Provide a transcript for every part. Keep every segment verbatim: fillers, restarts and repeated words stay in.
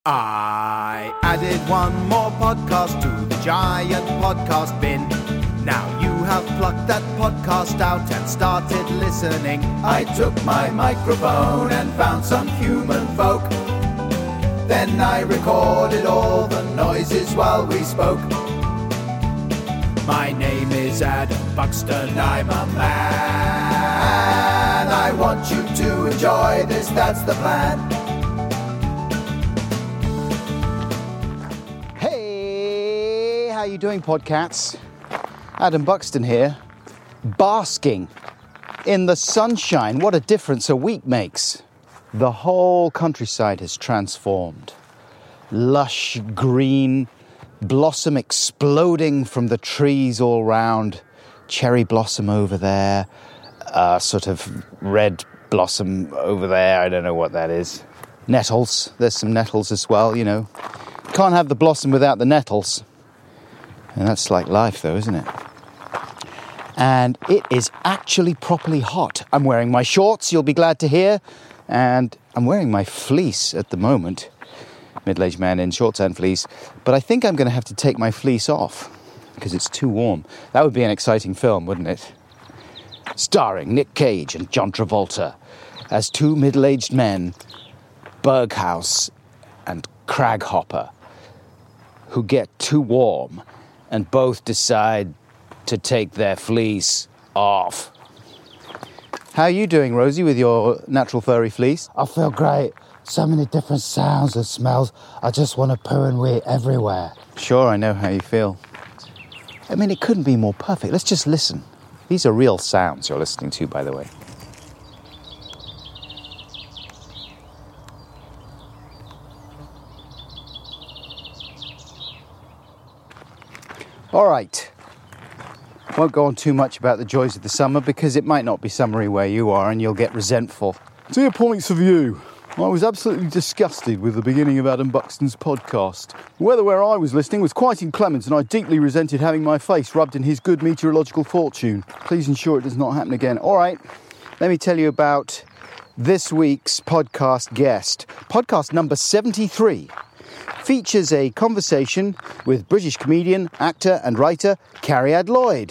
I added one more podcast to the giant podcast bin. Now you have plucked that podcast out and started listening. I took my microphone and found some human folk. Then I recorded all the noises while we spoke. My name is Adam Buxton, I'm a man. I want you to enjoy this, that's the plan. Hey, how you doing, podcats? Adam Buxton here, basking in the sunshine. What a difference a week makes. The whole countryside has transformed. Lush green, blossom exploding from the trees all round. Cherry blossom over there, uh, sort of red blossom over there. I don't know what that is. Nettles, there's some nettles as well, you know. Can't have the blossom without the nettles. And that's like life though, isn't it? And it is actually properly hot. I'm wearing my shorts, you'll be glad to hear. And I'm wearing my fleece at the moment. Middle-aged man in shorts and fleece. But I think I'm going to have to take my fleece off because it's too warm. That would be an exciting film, wouldn't it? Starring Nick Cage and John Travolta as two middle-aged men, Berghaus and Craghopper, who get too warm and both decide to take their fleece off. How are you doing, Rosie, with your natural furry fleece? I feel great. So many different sounds and smells. I just want to poo and wee everywhere. Sure, I know how you feel. I mean, it couldn't be more perfect. Let's just listen. These are real sounds you're listening to, by the way. All right. Won't go on too much about the joys of the summer because it might not be summery where you are and you'll get resentful. Dear Points of View, I was absolutely disgusted with the beginning of Adam Buxton's podcast. The weather where I was listening was quite inclement and I deeply resented having my face rubbed in his good meteorological fortune. Please ensure it does not happen again. All right, let me tell you about this week's podcast guest. Podcast number seventy-three features a conversation with British comedian, actor and writer Cariad Lloyd.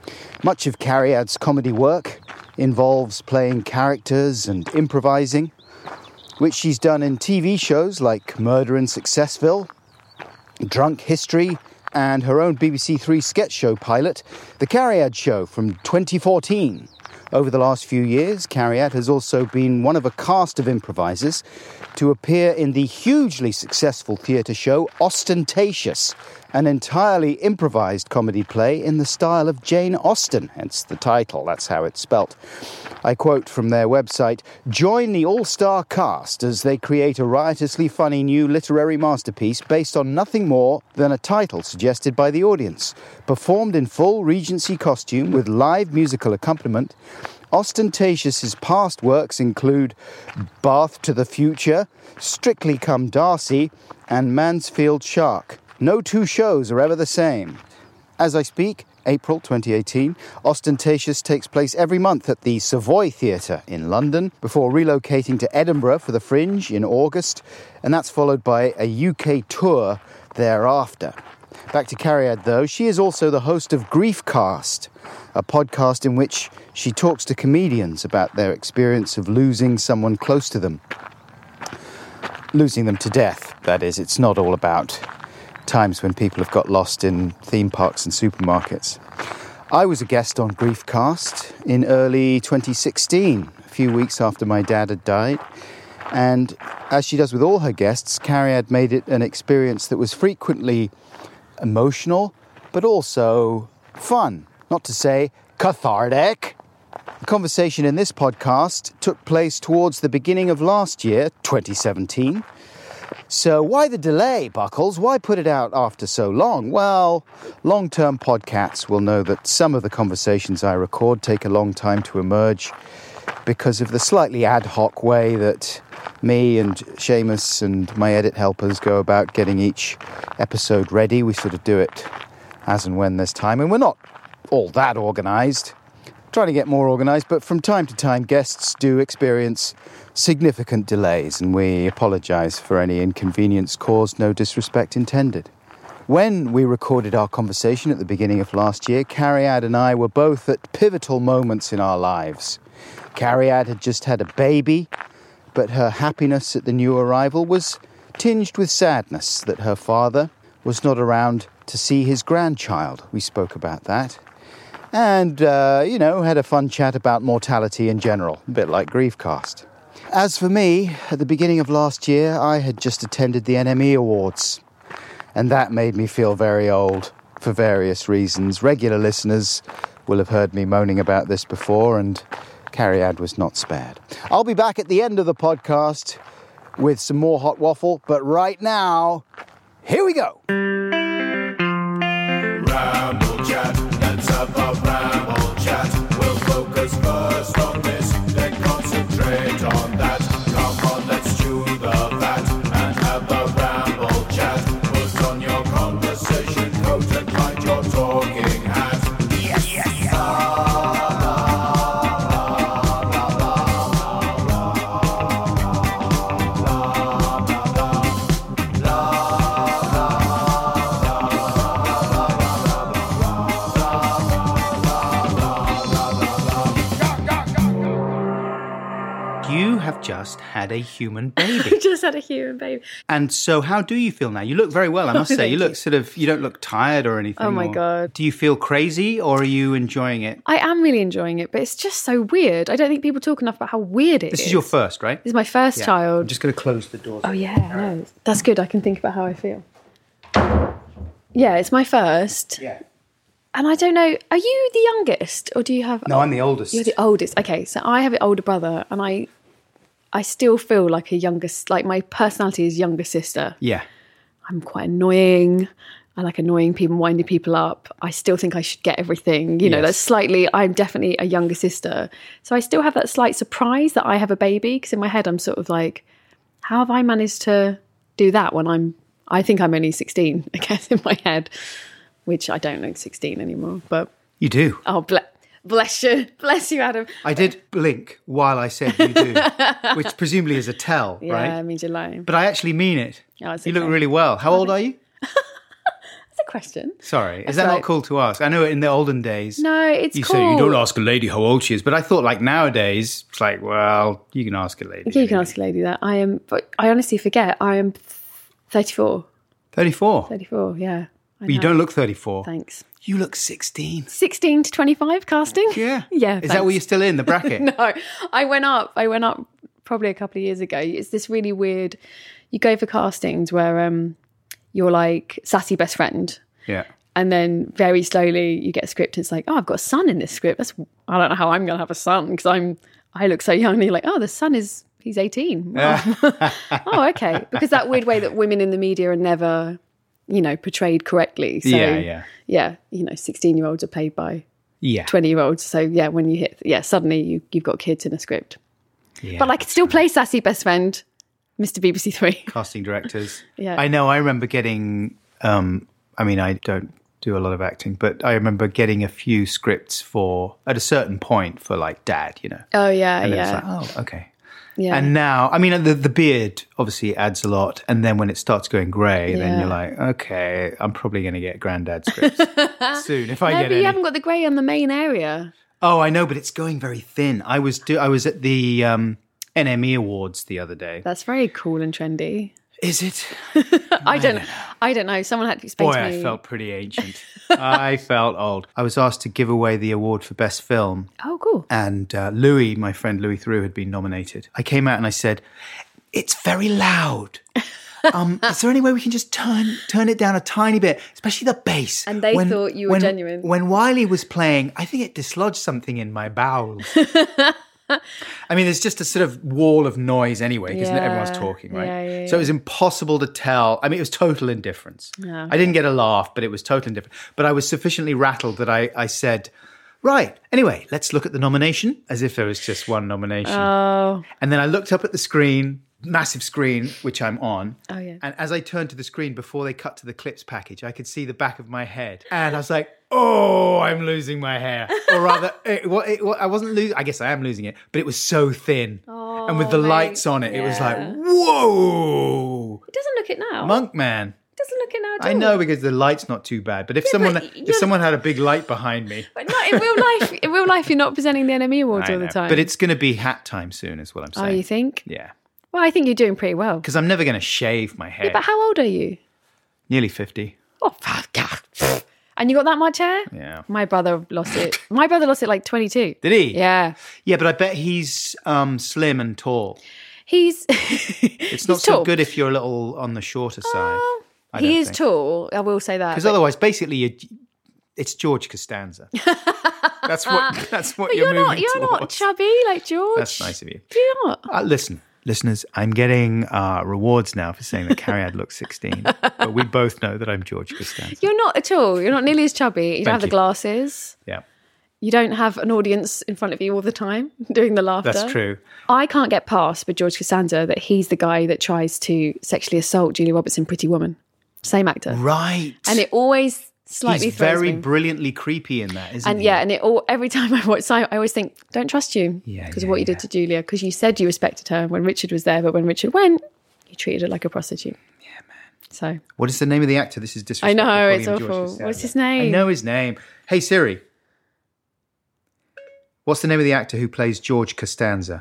Much of Cariad's comedy work involves playing characters and improvising, which she's done in T V shows like Murder in Successville, Drunk History, and her own B B C Three sketch show pilot, The Cariad Show from twenty fourteen. Over the last few years, Cariad has also been one of a cast of improvisers to appear in the hugely successful theatre show Ostentatious, an entirely improvised comedy play in the style of Jane Austen, hence the title, that's how it's spelt. I quote from their website, "Join the all-star cast as they create a riotously funny new literary masterpiece based on nothing more than a title suggested by the audience. Performed in full Regency costume with live musical accompaniment, Ostentatious's past works include Bath to the Future, Strictly Come Darcy, and Mansfield Shark. No two shows are ever the same." As I speak, April twenty eighteen, Ostentatious takes place every month at the Savoy Theatre in London, before relocating to Edinburgh for the Fringe in August, and that's followed by a U K tour thereafter. Back to Cariad, though, she is also the host of Griefcast, a podcast in which she talks to comedians about their experience of losing someone close to them. Losing them to death, that is. It's not all about times when people have got lost in theme parks and supermarkets. I was a guest on Griefcast in early twenty sixteen, a few weeks after my dad had died. And as she does with all her guests, Cariad made it an experience that was frequently emotional, but also fun, not to say cathartic. The conversation in this podcast took place towards the beginning of last year, twenty seventeen. So why the delay, Buckles? Why put it out after so long? Well, long-term podcasts will know that some of the conversations I record take a long time to emerge because of the slightly ad hoc way that me and Seamus and my edit helpers go about getting each episode ready. We sort of do it as and when there's time, and we're not all that organised. trying to get more organised, but from time to time guests do experience significant delays, and we apologise for any inconvenience caused, no disrespect intended. When we recorded our conversation at the beginning of last year, Cariad and I were both at pivotal moments in our lives. Cariad had just had a baby, but her happiness at the new arrival was tinged with sadness that her father was not around to see his grandchild. We spoke about that. And, uh, you know, had a fun chat about mortality in general, a bit like Griefcast. As for me, at the beginning of last year, I had just attended the N M E Awards. And that made me feel very old for various reasons. Regular listeners will have heard me moaning about this before, and Cariad was not spared. I'll be back at the end of the podcast with some more hot waffle, but right now, here we go. Ramble chat, let's have a ramble chat. We'll focus first on this, then concentrate on that. Come on, let's chew the fat and have a ramble chat. Put on your conversation coat and find your talking hat. Yes, yes, yes. You have just had a human baby. Just had a human baby. And so how do you feel now? You look very well, I must say. Thank You look you. sort of, you don't look tired or anything. Oh, my or- God. Do you feel crazy or are you enjoying it? I am really enjoying it, but it's just so weird. I don't think people talk enough about how weird it is. This is your first, right? This is my first Yeah. child. I'm just going to close the doors. Oh, yeah, no. That's good. I can think about how I feel. Yeah, it's my first. Yeah. And I don't know, are you the youngest or do you have... No, I'm the oldest. You're the oldest. Okay, so I have an older brother and I I still feel like a younger... Like my personality is younger sister. Yeah. I'm quite annoying. I like annoying people, winding people up. I still think I should get everything. You know, Yes. that's slightly, I'm definitely a younger sister. So I still have that slight surprise that I have a baby. Because in my head, I'm sort of like, how have I managed to do that when I'm, I think I'm only sixteen, I guess, in my head. Which I don't look sixteen anymore. But, You do. oh, ble- bless you. Bless you, Adam. I did blink while I said you do, which presumably is a tell, Yeah, right? I mean, you're lying. But I actually mean it. Oh, it's you look okay. really well. How old are you? That's a question. Sorry. Is That's that right. not cool to ask? I know in the olden days... No, it's You cool. say you don't ask a lady how old she is, but I thought like nowadays it's like, well, you can ask a lady. Yeah, you can ask a lady that. I am, but I honestly forget. I am thirty-four. thirty-four. thirty-four, yeah. I But you know. don't look thirty-four. Thanks. You look sixteen. sixteen to twenty-five casting? Yeah. Yeah. Is that where you're still in the bracket? No, I went up. I went up probably a couple of years ago. It's this really weird, you go for castings where um, you're like sassy best friend. Yeah. And then very slowly you get a script and it's like, oh, I've got a son in this script. That's I don't know how I'm going to have a son because I'm, I look so young. And you're like, oh, the son is, he's eighteen. Wow. Oh, okay. Because that weird way that women in the media are never, you know, portrayed correctly. So, Yeah, yeah. Yeah, you know, sixteen-year-olds are played by Yeah. twenty-year-olds. So, yeah, when you hit, yeah, suddenly you, you've got kids in a script. Yeah. But I could still play sassy best friend, Mister B B C Three. Casting directors. Yeah. I know. I remember getting, um, I mean, I don't do a lot of acting, but I remember getting a few scripts for, at a certain point, for like Dad, you know. Oh, yeah, And yeah. it's like, oh, okay. yeah. And now, I mean, the, the beard obviously adds a lot. And then when it starts going grey, then Yeah. you're like, okay, I'm probably going to get Granddad scripts soon if I no, get but any. you haven't got the grey on the main area. Oh, I know, but it's going very thin. I was do- I was at the um, N M E Awards the other day. That's very cool and trendy. Is it? I don't know. I don't know. Someone had to explain Boy, to me. I felt pretty ancient. I felt old. I was asked to give away the award for Best Film. Oh, cool. And uh, Louis, my friend Louis Theroux, had been nominated. I came out and I said, it's very loud. Um, is there any way we can just turn turn it down a tiny bit, especially the bass? And they thought you were when, genuine. When Wiley was playing, I think it dislodged something in my bowels. I mean, there's just a sort of wall of noise anyway, because Yeah. everyone's talking, right? Yeah, yeah, So it yeah. was impossible to tell. I mean, it was total indifference. Yeah. I didn't get a laugh, but it was total indifference. But I was sufficiently rattled that I, I said, right, anyway, let's look at the nomination, as if there was just one nomination. Oh, And then I looked up at the screen massive screen, which I'm on. Oh, yeah. And as I turned to the screen before they cut to the clips package, I could see the back of my head. And I was like, oh, I'm losing my hair. Or rather, it, well, it, well, I wasn't losing, I guess I am losing it, but it was so thin. Oh, and with the mate. lights on it, it was like, Yeah. whoa. It doesn't look it now. Monk man. It doesn't look it now at I all. know because the light's not too bad. But if someone but if you're- someone had a big light behind me. But not in real life. In real life, you're not presenting the N M E Awards I all the know. time. But it's going to be hat time soon is what I'm Oh, saying. you think? Yeah. Well, I think you're doing pretty well. Because I'm never going to shave my hair. But how old are you? Nearly fifty. Oh, fuck, God. And you got that much hair? Yeah. My brother lost it. My brother lost it like twenty-two. Did he? Yeah. Yeah, but I bet he's um, slim and tall. He's It's not so good if you're a little on the shorter side. I He don't is think. tall. I will say that. Because but- otherwise, basically, you, it's George Costanza. That's what. That's what But you're, you're moving not. You're towards. not chubby like George. That's nice of you. You're not. Uh, listen, listeners, I'm getting uh, rewards now for saying that Cariad looks sixteen, but we both know that I'm George Costanza. You're not at all. You're not nearly as chubby. You don't Thank have the you. glasses. Yeah, You don't have an audience in front of you all the time doing the laughter. that's true. I can't get past with George Costanza that he's the guy that tries to sexually assault Julia Roberts in Pretty Woman. Same actor. Right. And it always slightly He's throws very me. brilliantly creepy in that, isn't And he? yeah, and it all every time I watch, so I always think, don't trust you Yeah, because yeah, of what you yeah. did to Julia. Because you said you respected her when Richard was there, but when Richard went, you treated her like a prostitute. Yeah, man. So What is the name of the actor? This is I disrespectful. know, calling it's him George awful. Costanza. What's his I name? know his name. Hey Siri, what's the name of the actor who plays George Costanza?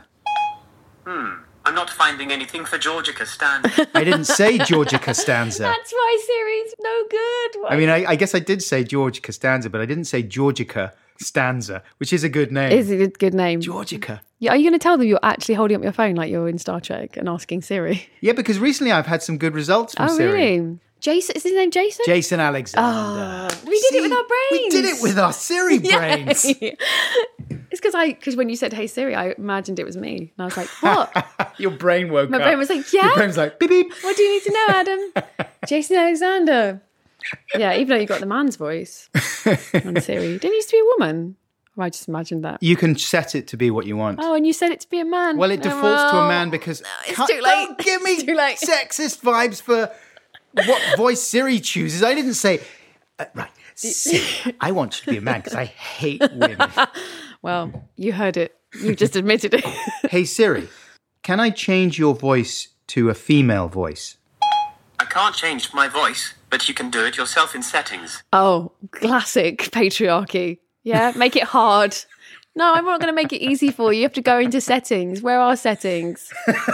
I'm not finding anything for Georgia Costanza. I didn't say Georgia Costanza. that's why Siri's no good. Why- I mean, I, I guess I did say George Costanza, but I didn't say Georgica Stanza, which is a good name. is it a good name? Georgica. Yeah, are you going to tell them you're actually holding up your phone like you're in Star Trek and asking Siri? Yeah, because recently I've had some good results from Oh, Siri. really? Jason? Is his name Jason? Jason Alexander. Oh, we did it with our We did brains. it with our Siri brains. It's because I, because when you said "Hey Siri," I imagined it was me, and I was like, "What?" Your brain woke My up. brain was like, "Yeah." Your brain was like, beep, beep. What do you need to know, Adam? Jason Alexander. Yeah, even though you got the man's voice on Siri, didn't it used to be a woman? Or I just imagined that. You can set it to be what you want. Oh, and you said it to be a man. Well, it Oh, defaults to a well, man because it's Can't- too late. Don't give me It's too late. sexist vibes for what voice Siri chooses. I didn't say uh, right. Siri, I want you to be a man because I hate women. Well, you heard it. You just admitted it. Hey Siri, can I change your voice to a female voice? I can't change my voice, but you can do it yourself in settings. Oh, classic patriarchy. Yeah, make it hard. No, I'm not going to make it easy for you. You have to go into settings. Where are settings?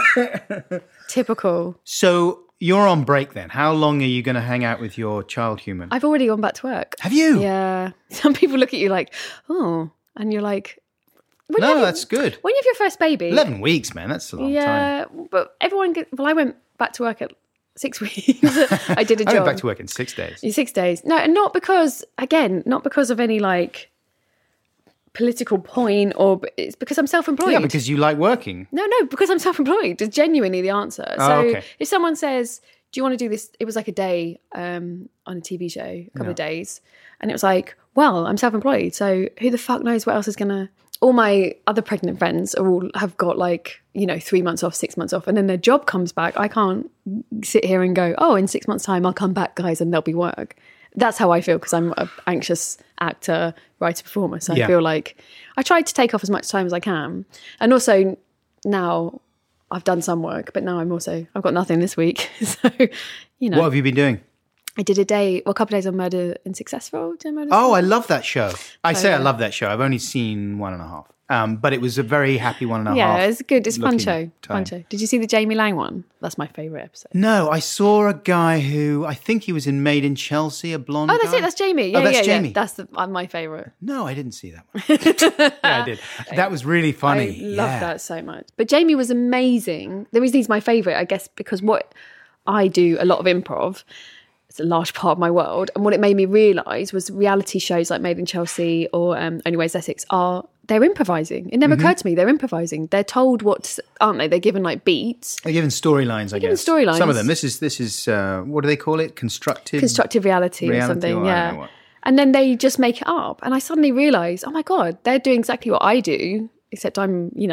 Typical. So you're on break then. How long are you going to hang out with your child human? I've already gone back to work. Have you? Yeah. Some people look at you like, oh, and you're like, when you No, have- that's good. When you have your first baby. Eleven weeks, man. That's a long time. Yeah, but everyone, get, well, I went back to work at six weeks. I did a I job. went back to work in six days. In six days. No, and not because, again, not because of any like political point or it's because I'm self-employed. Yeah, because you like working. No, no, because I'm self-employed is genuinely the answer. Oh, So okay. if someone says, do you want to do this? It was like a day um, on a T V show, a couple of days. And it was like, well, I'm self-employed. So who the fuck knows what else is going to... All my other pregnant friends are all have got like, you know, three months off, six months off. And then their job comes back. I can't sit here and go, oh, in six months' time, I'll come back, guys, and there'll be work. That's how I feel because I'm an anxious actor, writer, performer. So Yeah. I feel like I try to take off as much time as I can. And also now I've done some work, but now I'm also, I've got nothing this week. So, you know, What have you been doing? I did a day, well, a couple of days on Murder and Successful. Did Murder Oh, I love that show. I say I yeah. love that show. I've only seen one and a half. Um, but it was a very happy one and a half. Yeah, it's good. It's a fun looking show. Fun time. show. Did you see the Jamie Lang one? That's my favourite episode. No, I saw a guy who, I think he was in Made in Chelsea, a blonde Oh, that's guy. it. That's Jamie. Yeah, Oh, that's yeah, Jamie. yeah. That's the, uh, my favourite. No, I didn't see that one. yeah, I did. That was really funny. I love yeah. that so much. But Jamie was amazing. The reason he's my favourite, I guess, because what I do a lot of improv. It's a large part of my world. And what it made me realise was reality shows like Made in Chelsea or um, Only Way is Essex are, they're improvising. It never Mm-hmm. occurred to me. They're improvising. They're told what, to, aren't they? They're given like beats. They're given storylines, I given guess. storylines. Some of them. This is, this is uh, what do they call it? Constructed? Constructive reality, Reality or something. or I don't yeah. know what. And then they just make it up. And I suddenly realised, oh my God, they're doing exactly what I do, except I'm, you know,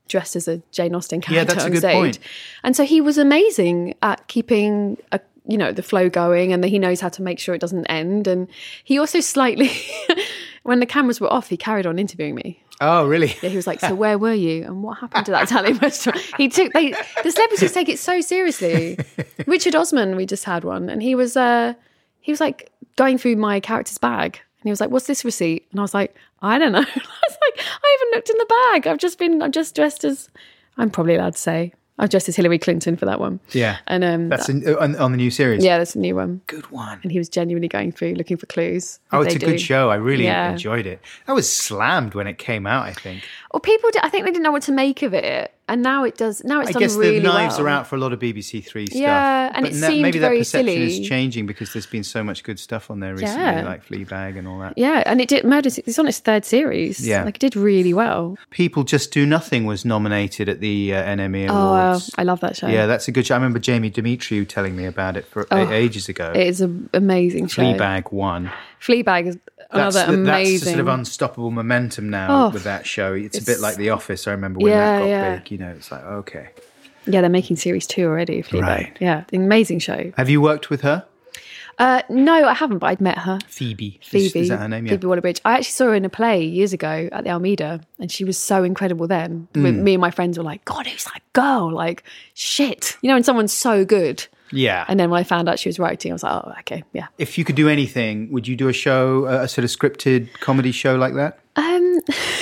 dressed as a Jane Austen character Yeah, that's a on good stage. point. And so he was amazing at keeping a, you know, the flow going, and that he knows how to make sure it doesn't end. And he also slightly, when the cameras were off, he carried on interviewing me. Oh, really? Yeah, he was like, so where were you? And what happened to that Italian restaurant? He took, they, the celebrities take it so seriously. Richard Osman, we just had one, and he was, uh, he was like going through my character's bag. And he was like, what's this receipt? And I was like, I don't know. I was like, I haven't looked in the bag. I've just been, I'm just dressed as, I'm probably allowed to say, I'm dressed as Hillary Clinton for that one. Yeah. And um, That's in, on, on the new series? yeah, that's a new one. Good one. And he was genuinely going through, looking for clues. Oh, as it's a they good do. show. I really Yeah. enjoyed it. I was slammed when it came out, I think. Well, people, did, I think they didn't know what to make of it. And now it does, now it's I done guess really the knives well. are out for a lot of B B C Three stuff. Yeah, and But it na- seemed maybe that very perception silly. is changing because there's been so much good stuff on there recently, Yeah. like Fleabag and all that. Yeah, and it did, Murder, it's on its third series. Yeah. Like, it did really well. People Just Do Nothing was nominated at the uh, N M E Oh, wow. Awards. I love that show. Yeah, that's a good show. I remember Jamie Demetriou telling me about it for Oh, ages ago. It is an amazing show. Fleabag won. Fleabag is That's, another the, that's amazing. the sort of unstoppable momentum now Oh, with that show. It's, a it's- bit like The Office. I remember when Yeah, that got yeah. big. You know, it's like, okay. Yeah, they're making series two already. Fleabag. Right. Yeah, amazing show. Have you worked with her? Uh, no, I haven't, but I'd met her. Phoebe. Is- Phoebe. Is, that her name? Yeah. Phoebe Waller-Bridge. I actually saw her in a play years ago at the Almeida, and she was so incredible then. Mm. Me and my friends were like, God, who's that girl? Like, shit. You know, when someone's so good. Yeah. And then when I found out she was writing, I was like, oh, okay, yeah. If you could do anything, would you do a show, a sort of scripted comedy show like that? Um,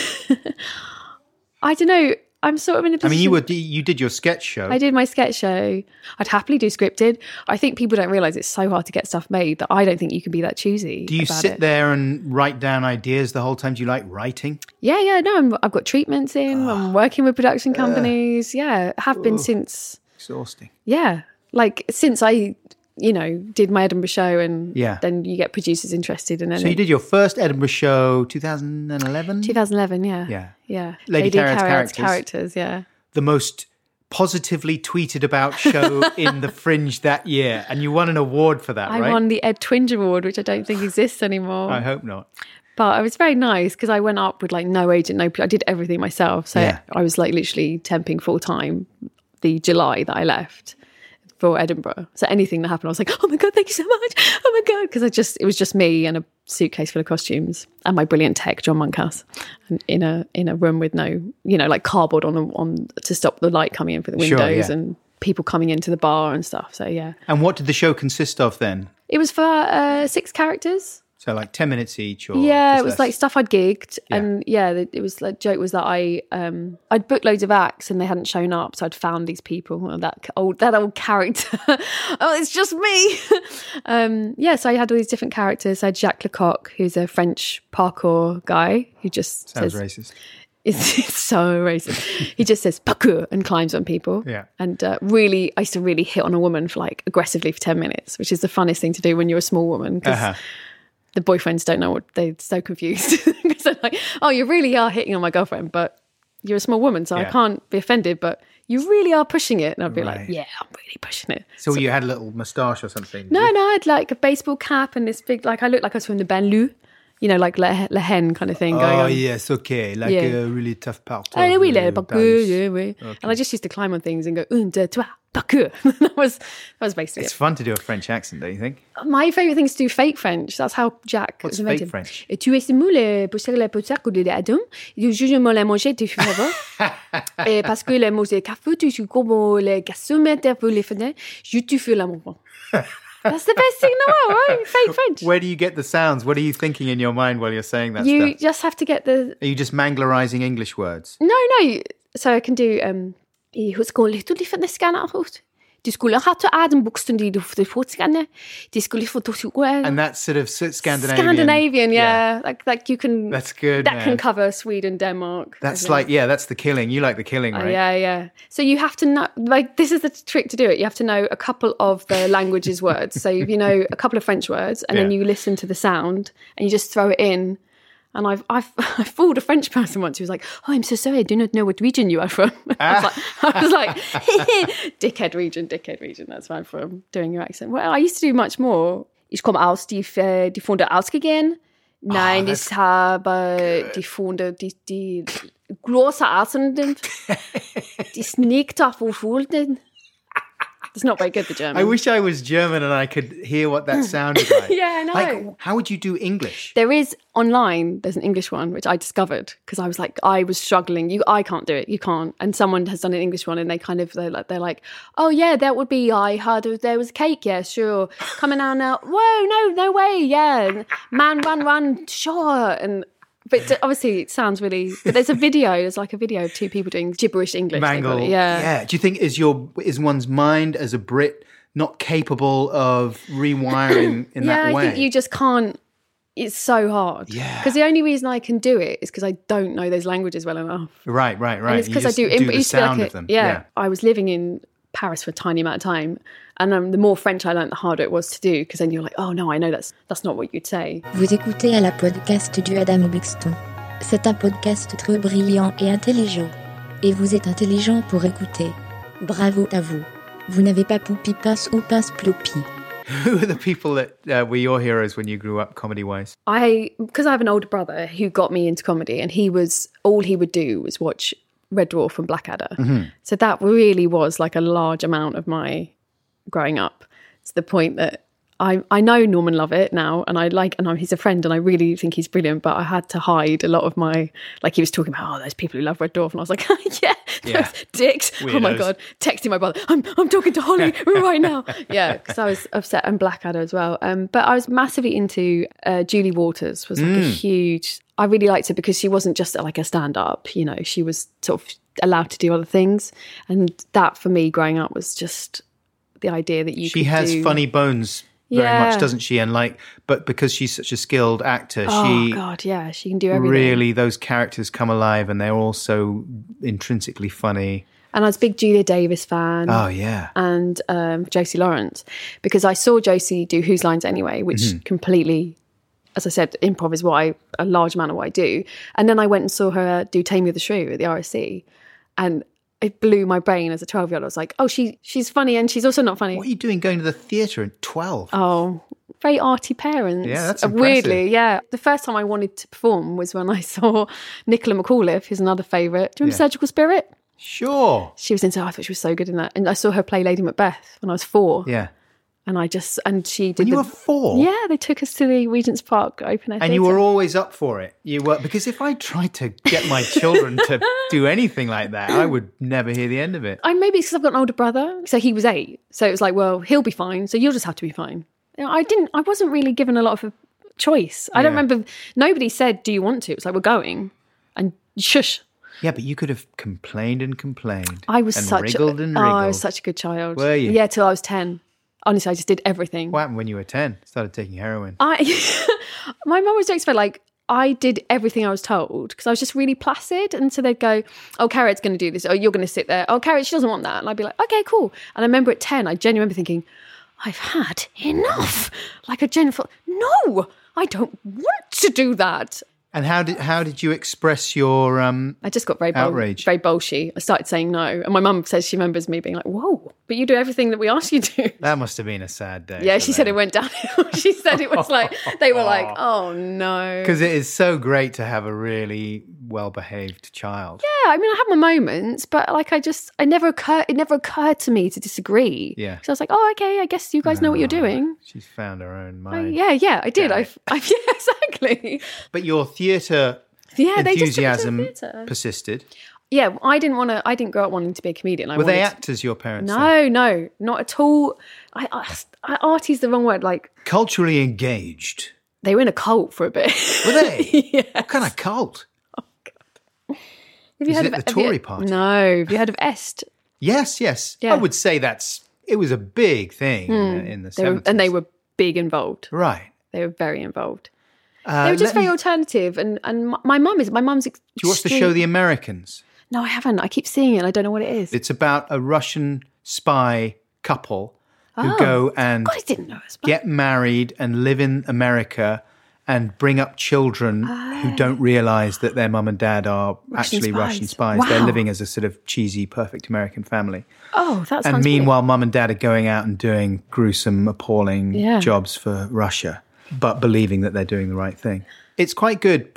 I don't know. I'm sort of in a I position. mean, you were you did your sketch show. I did my sketch show. I'd happily do scripted. I think people don't realise it's so hard to get stuff made that I don't think you can be that choosy. Do you about sit it. there and write down ideas the whole time? Do you like writing? Yeah, yeah. No, I'm, I've got treatments in. I'm working with production companies. Yeah, have been since. Exhausting. Yeah, like since I, you know, did my Edinburgh show, and Yeah. then you get producers interested, and then So you did your first Edinburgh show, two thousand eleven. twenty eleven. Yeah, Yeah. yeah. Lady Carrot's Carrot's Characters. characters. Yeah. The most positively tweeted about show in the Fringe that year, and you won an award for that, I right? won the Ed Twinge Award, which I don't think exists anymore. I hope not. But I was very nice because I went up with like no agent, no. I did everything myself, so Yeah. I was like literally temping full time. The July that I left for Edinburgh, so anything that happened, I was like, "Oh my god, thank you so much! Oh my god!" Because I just it was just me and a suitcase full of costumes and my brilliant tech, John Monkhouse, and in a in a room with no, you know, like cardboard on the, on to stop the light coming in for the Sure, windows yeah. and people coming into the bar and stuff. So yeah, And what did the show consist of then? it was for uh, six characters. So like ten minutes each, or Yeah, just it was less? like stuff I'd gigged, Yeah. and yeah, the- it was like joke was that I um I'd booked loads of acts and they hadn't shown up, so I'd found these people. Well, that old that old character. Oh, it's just me. um, yeah, so I had all these different characters. I had Jacques Lecoq, who's a French parkour guy who just Sounds says, racist. It's, it's so racist. He just says parkour and climbs on people. Yeah. And uh, really, I used to really hit on a woman for like aggressively for ten minutes, which is the funnest thing to do when you're a small woman. 'Cause Uh-huh. the boyfriends don't know what they're so confused because they're like, oh, you really are hitting on my girlfriend, but you're a small woman, so I Yeah. can't be offended, but you really are pushing it. And I'd be Right. like, yeah, I'm really pushing it. So, you had a little moustache or something? No, no, I had like a baseball cap and this big, like I looked like I was from the banlieue, you know, like La, La Haine kind of thing going Oh on. yes, okay, like Yeah. a really tough part. Oh, of, oui, uh, le parkour, Paris. yeah, oui. And I just used to climb on things and go, un, deux, trois, parkour. that was that was basically It's it. fun to do a French accent, don't you think? My favourite thing is to do fake French. That's how Jack What's was invented. fake French? Et tu es moule pour faire la potière que de Adam. Du juge moi la manger tu fais pas. Et parce que les mots c'est café tu joues comme les gasometer pour les fenêtres, je tu fais la maman. That's the best thing in the world, right? Fake French. Where do you get the sounds? What are you thinking in your mind while you're saying that You stuff? just have to get the Are you just manglerizing English words? No, no. So I can do um I skulle lite lite för scanna ut. Du skulle ha to ademboksten die du för fotscanne. Du skulle få to And that's sort of s- Scandinavian. Scandinavian, yeah. Like like you can That's good, That man. can cover Sweden, Denmark. That's everything. like, yeah, that's the killing. You like the killing, Uh, right? yeah, yeah. So you have to know, like, this is the trick to do it. You have to know a couple of the language's words. So if you know a couple of French words, and then Yeah. you listen to the sound, and you just throw it in. And I've I've I fooled a French person once who was like, "Oh, I'm so sorry, I do not know what region you are from." I was like, I was like dickhead region, dickhead region. That's where I'm from. Doing your accent. Well, I used to do much more. Ich komme aus die die von der ausgegangen. Nein, ich habe die von der die die große Asenden, die sneaked up auf Schulden. It's not very good, the German. I wish I was German and I could hear what that sounded like. Yeah, I know. Like, how would you do English? There is online, there's an English one, which I discovered because I was like, I was struggling. You, I can't do it. You can't. And someone has done an English one and they kind of, they're like, they're like oh yeah, that would be, I heard of, there was cake. Yeah, sure. Coming out now. Whoa, no, no way. Yeah. Man, run, run. Sure. And But obviously it sounds really... But there's a video, there's like a video of two people doing gibberish English. Mangle. Yeah. Yeah. Do you think is your is one's mind as a Brit not capable of rewiring in yeah, that way? I think you just can't... It's so hard. Yeah. Because the only reason I can do it is because I don't know those languages well enough. Right, right, right. And it's You because I just do... do it the used to be sound like of a- them. Yeah, Yeah. I was living in Paris for a tiny amount of time. And um, the more French I learned, the harder it was to do. Because then you're like, oh no, I know that's that's not what you'd say. Vous écoutez à la podcast du Adam Buxton. C'est un podcast très brillant et intelligent. Et vous êtes intelligent pour écouter. Bravo à vous. Vous n'avez pas Poupie Pince ou Pince Ploupie. Who are the people that uh, were your heroes when you grew up, comedy-wise? I, because I have an older brother who got me into comedy, and he was, all he would do was watch Red Dwarf and Blackadder. Mm-hmm. So that really was like a large amount of my growing up, to the point that I I know Norman Lovett now, and I like, and I'm, he's a friend, and I really think he's brilliant. But I had to hide a lot of my, like he was talking about, oh, those people who love Red Dwarf, and I was like, yeah, Yeah. those dicks. Oh my Weirdos. god, texting my brother, I'm I'm talking to Holly right now. Yeah, because I was upset, and Blackadder as well. Um, but I was massively into uh, Julie Walters. Was like a huge. I really liked her because she wasn't just like a stand-up. You know, she was sort of allowed to do other things, and that for me growing up was just the idea that you. She could has do... funny bones very Yeah. much, doesn't she? And like, but because she's such a skilled actor, Oh she God, yeah, she can do everything. really, those characters come alive and they're also intrinsically funny. And I was a big Julia Davis fan. Oh, yeah. And um, Josie Lawrence, because I saw Josie do Whose Lines Anyway, which Mm-hmm. completely, as I said, improv is what I, a large amount of what I do. And then I went and saw her do Taming of the Shrew at the R S C, and it blew my brain as a twelve-year-old. I was like, oh, she she's funny and she's also not funny. What are you doing going to the theatre at twelve? Oh, very arty parents. Yeah, that's Uh, Weirdly, impressive. yeah. The first time I wanted to perform was when I saw Nicola McAuliffe, who's another favourite. Do you remember Yeah. Surgical Spirit? Sure. She was into, I thought she was so good in that. And I saw her play Lady Macbeth when I was four. Yeah. And I just, and she did When you the- were four? Yeah, they took us to the Regent's Park open air And you theatre. were always up for it. You were, because if I tried to get my children to do anything like that, I would never hear the end of it. I maybe it's because I've got an older brother, so he was eight. So it was like, well, he'll be fine, so you'll just have to be fine. You know, I didn't. I wasn't really given a lot of a choice. I don't Yeah. remember. Nobody said, "Do you want to?" It's like we're going, and shush. Yeah, but you could have complained and complained. I was and such wriggled a, and oh, wriggled. I was such a good child. Were you? Yeah, till I was ten. Honestly, I just did everything. What happened when you were ten? Started taking heroin. I, my mum was jokes about like I did everything I was told because I was just really placid, and so they'd go, "Oh, Carrot's going to do this. Oh, you're going to sit there. Oh, Carrot, she doesn't want that." And I'd be like, "Okay, cool." And I remember at ten, I genuinely remember thinking, "I've had enough." Like a genuine, no, I don't want to do that. And how did how did you express your um I just got very bol- Outrage. very bolshy. I started saying no, and my mum says she remembers me being like, "Whoa, but you do everything that we ask you to." that must have been a sad day. Yeah, she said it went downhill. She said it was like they were like, "Oh no." because it is so great to have a really well behaved child. Yeah, I mean, I had my moments, but like, I just, I never occurred, it never occurred to me to disagree. Yeah. So I was like, oh, okay, I guess you guys know what you're doing. She's found her own Uh, mind. yeah, yeah, I did. Damn I've, I've, yeah, exactly. But your theatre Yeah, they just took me to the enthusiasm theatre. persisted. Yeah, I didn't want to, I didn't grow up wanting to be a comedian. I Were they wanted- actors, your parents? then? No, no, not at all. I, I, I, arty's the wrong word. Like, Culturally engaged. they were in a cult for a bit. Were they? Yeah. What kind of cult? Have you Is heard it of the have you- Tory party? No. Have you heard of Est? Yes, yes. Yeah. I would say that's it was a big thing in the, in the They were, seventies. and they were big involved. right. They were very involved. Uh, They were just let very me- alternative, and and my- my mum is my mum's. Do you watch the show The Americans? No, I haven't. I keep seeing it. And I don't know what it is. It's about a Russian spy couple who Oh. go and God, I didn't know it was. get married and live in America and bring up children who don't realize that their mum and dad are Russian actually spies. Russian spies. They're Wow. living as a sort of cheesy, perfect American family. Oh, that sounds. And meanwhile, mum and dad are going out and doing gruesome, appalling Yeah. jobs for Russia, but believing that they're doing the right thing. It's quite good, but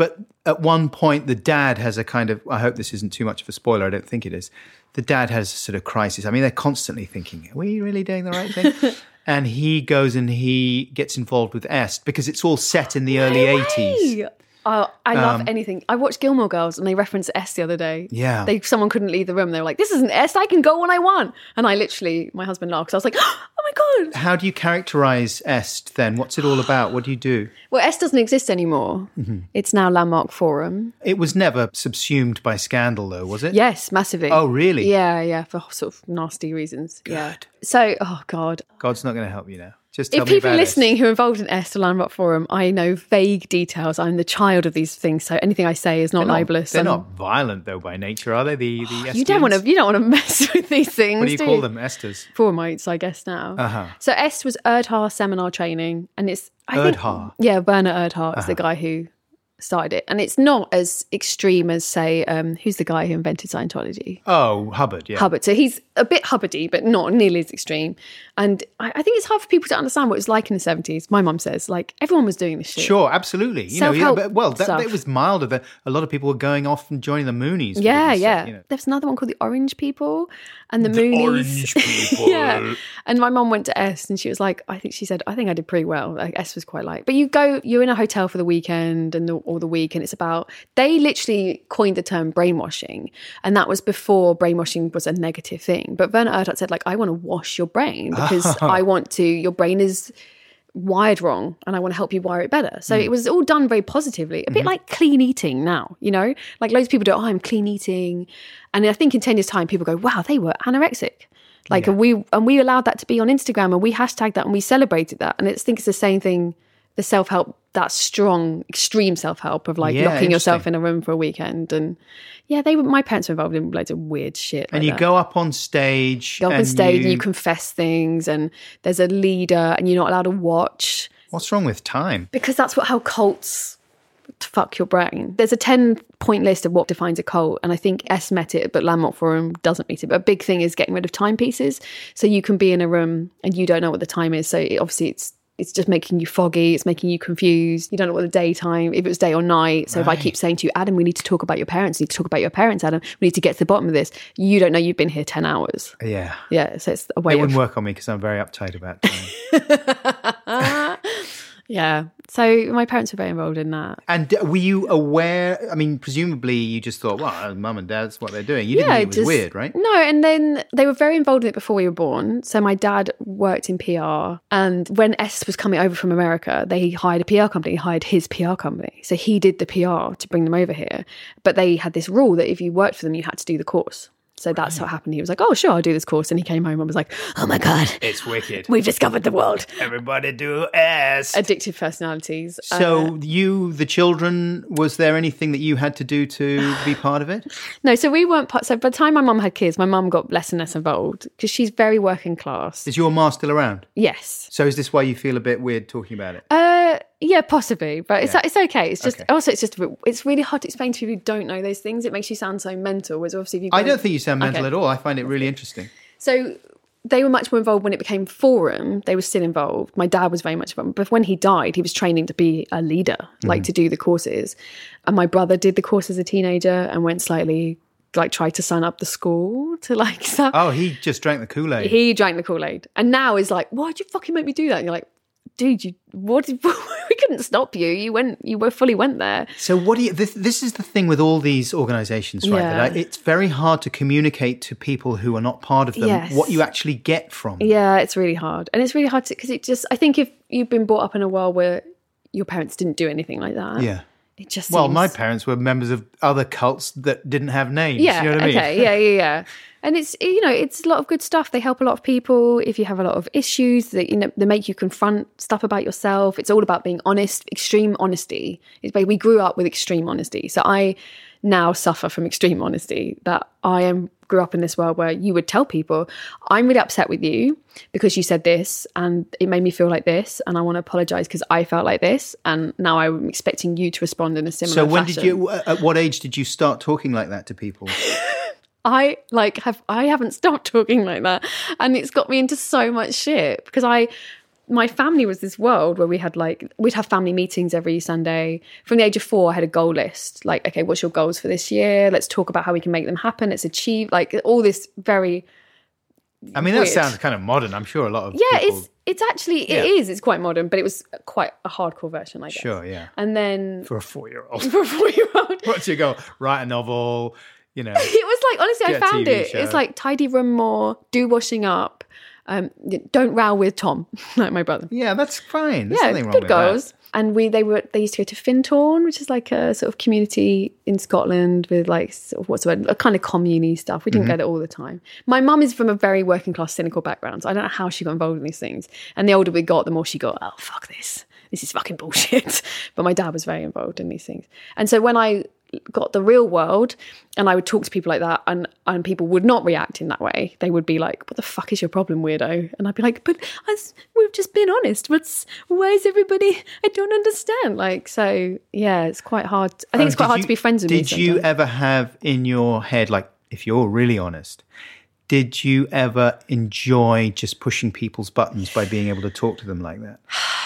at one point, the dad has a kind of, I hope this isn't too much of a spoiler, I don't think it is. The dad has a sort of crisis. I mean, they're constantly thinking, are we really doing the right thing? And he goes and he gets involved with Est because it's all set in the early No way. eighties. Oh, I love Um, anything. I watched Gilmore Girls and they referenced Est the other day. Yeah. They someone couldn't leave the room. They were like, "This isn't Est. I can go when I want." And I literally, my husband laughed because I was like, "Oh my god!" How do you characterize Est then? What's it all about? What do you do? Well, Est doesn't exist anymore. Mm-hmm. It's now Landmark Forum. It was never subsumed by scandal, though, was it? Yes, massively. Oh, really? Yeah, yeah, for sort of nasty reasons. Good. Yeah. So, oh god. God's not going to help you now. Just tell If me people about listening Est. who are involved in Est or Landmark Forum, I know vague details. I'm the child of these things, so anything I say is not They're not- libelous. They're and- not violent, though, by nature, are they? The, the You don't want to. You don't want to mess with these things. What do you do call them? Esters? Formites, I guess now. Uh-huh. So Est was Erdhar seminar training, and it's I think- Erdhar? yeah, Werner Erdhar is Uh-huh. the guy who started it, and it's not as extreme as say, um, who's the guy who invented Scientology? Oh, Hubbard, yeah. Hubbard. So he's a bit Hubbardy, but not nearly as extreme. And I, I think it's hard for people to understand what it was like in the seventies. My mum says, like, everyone was doing this shit. Sure, absolutely. You know, yeah, Self-help but, well, that, stuff. it was milder. Than, a lot of people were going off and joining the Moonies. for Yeah, goodness yeah. sake, you know. There was another one called the Orange People and the, The Moonies. Orange People. yeah. And my mum went to Est and she was like, I think she said, I think I did pretty well. Like, Est was quite light. But you go, you're in a hotel for the weekend and the, or the week, and it's about, they literally coined the term brainwashing. And that was before brainwashing was a negative thing. But Werner Erdhart said, like, I want to wash your brain because Oh. I want to, your brain is wired wrong and I want to help you wire it better. So Mm. it was all done very positively, a bit Mm-hmm. like clean eating now, you know, like loads of people do, oh, I'm clean eating. And I think in ten years time, people go, wow, they were anorexic. Like, Yeah. and we, and we allowed that to be on Instagram and we hashtagged that and we celebrated that. And it's, I think it's the same thing, the self-help, that strong, extreme self-help of like Yeah, locking yourself interesting. in a room for a weekend. And yeah, they were, my parents were involved in loads of weird shit. And like you that. go up on stage. Go up on and stage you, and you confess things and there's a leader and you're not allowed to watch. What's wrong with time? Because that's what how cults fuck your brain. There's a ten point list of what defines a cult, and I think S met it, but Landmark Forum doesn't meet it. But a big thing is getting rid of timepieces. So you can be in a room and you don't know what the time is. So it, obviously it's it's just making you foggy. It's making you confused. You don't know what the daytime, if it was day or night. So if I keep saying to you, Adam, we need to talk about your parents. We need to talk about your parents, Adam. We need to get to the bottom of this. You don't know you've been here ten hours. Yeah. Yeah. So it's a It way wouldn't of work on me because I'm very uptight about time. yeah. So my parents were very involved in that. And uh, were you aware? I mean, presumably you just thought, well, mum and dad's what they're doing. You didn't think it was just- weird, right? No, and then they were very involved in it before we were born. So my dad worked in P R, and when S was coming over from America, they hired a P R company, hired his P R company. So he did the P R to bring them over here. But they had this rule that if you worked for them, you had to do the course. So that's what happened. He was like, oh, sure, I'll do this course. And he came home and was like, oh my God, It's wicked. we've discovered the world. Everybody do S. Addictive personalities. So Uh, you, the children, was there anything that you had to do to be part of it? no, so we weren't part. So by the time my mum had kids, my mum got less and less involved because she's very working class. Is your ma still around? Yes. So is this why you feel a bit weird talking about it? Uh, yeah, possibly, but it's Yeah. it's okay. It's just Okay. also it's just a bit, it's really hard to explain to people who don't know those things. It makes you sound so mental. Whereas obviously, if you I don't think you sound mental Okay. at all. I find it really interesting. So they were much more involved when it became Forum. They were still involved. My dad was very much involved. But when he died, he was training to be a leader, like to do the courses. And my brother did the course as a teenager and went slightly, like, tried to sign up the school to, like, stuff. Oh, he just drank the Kool-Aid. He drank the Kool-Aid. And now is like, why'd you fucking make me do that? And you're like, dude, you, what did, we couldn't stop you. You went, you were fully went there. So what do you, this, this is the thing with all these organizations, right? Yeah. That I, it's very hard to communicate to people who are not part of them Yes. what you actually get from them. Yeah, it's really hard. And it's really hard to, because it just, I think if you've been brought up in a world where your parents didn't do anything like that. Yeah. It just Well, seems- my parents were members of other cults that didn't have names. Yeah, You know what I mean? okay, yeah, yeah, yeah. And it's, you know, it's a lot of good stuff. They help a lot of people. If you have a lot of issues, that, you know, they make you confront stuff about yourself. It's all about being honest, extreme honesty. It's like we grew up with extreme honesty. So I now suffer from extreme honesty, that I am grew up in this world where you would tell people, I'm really upset with you because you said this and it made me feel like this, and I want to apologize because I felt like this, and now I'm expecting you to respond in a similar So when fashion. did you, at what age did you start talking like that to people? I like have I haven't stopped talking like that, and it's got me into so much shit because I my family was this world where we had like, we'd have family meetings every Sunday. From the age of four, I had a goal list. Like, okay, what's your goals for this year? Let's talk about how we can make them happen. Let's achieve, like all this very I mean, weird. That sounds kind of modern. I'm sure a lot of Yeah, people... it's it's actually, it Yeah. is. It's quite modern, but it was quite a hardcore version, I guess. Sure, yeah. And then... For a four-year-old. For a four-year-old. What's your goal? Write a novel, you know. It was like, honestly, Get a I found T V it. show. It's like tidy room more, do washing up, um, don't row with Tom, like my brother. Yeah, that's fine. There's yeah, nothing wrong good with goals. that. And we they were they used to go to Fintorn, which is like a sort of community in Scotland with like sort of what's the word, a kind of commune stuff. We didn't Mm-hmm. go there all the time. My mum is from a very working class, cynical background, so I don't know how she got involved in these things. And the older we got, the more she got, oh fuck this, this is fucking bullshit. But my dad was very involved in these things. And so when I got the real world and I would talk to people like that and, and people would not react in that way. They would be like, what the fuck is your problem, weirdo? And I'd be like, but I, we've just been honest. What's, why is everybody, I don't understand. Like, so yeah, it's quite hard. I think Oh, it's quite did hard you- to be friends with me Did you sometimes. ever have in your head, like, if you're really honest, did you ever enjoy just pushing people's buttons by being able to talk to them like that?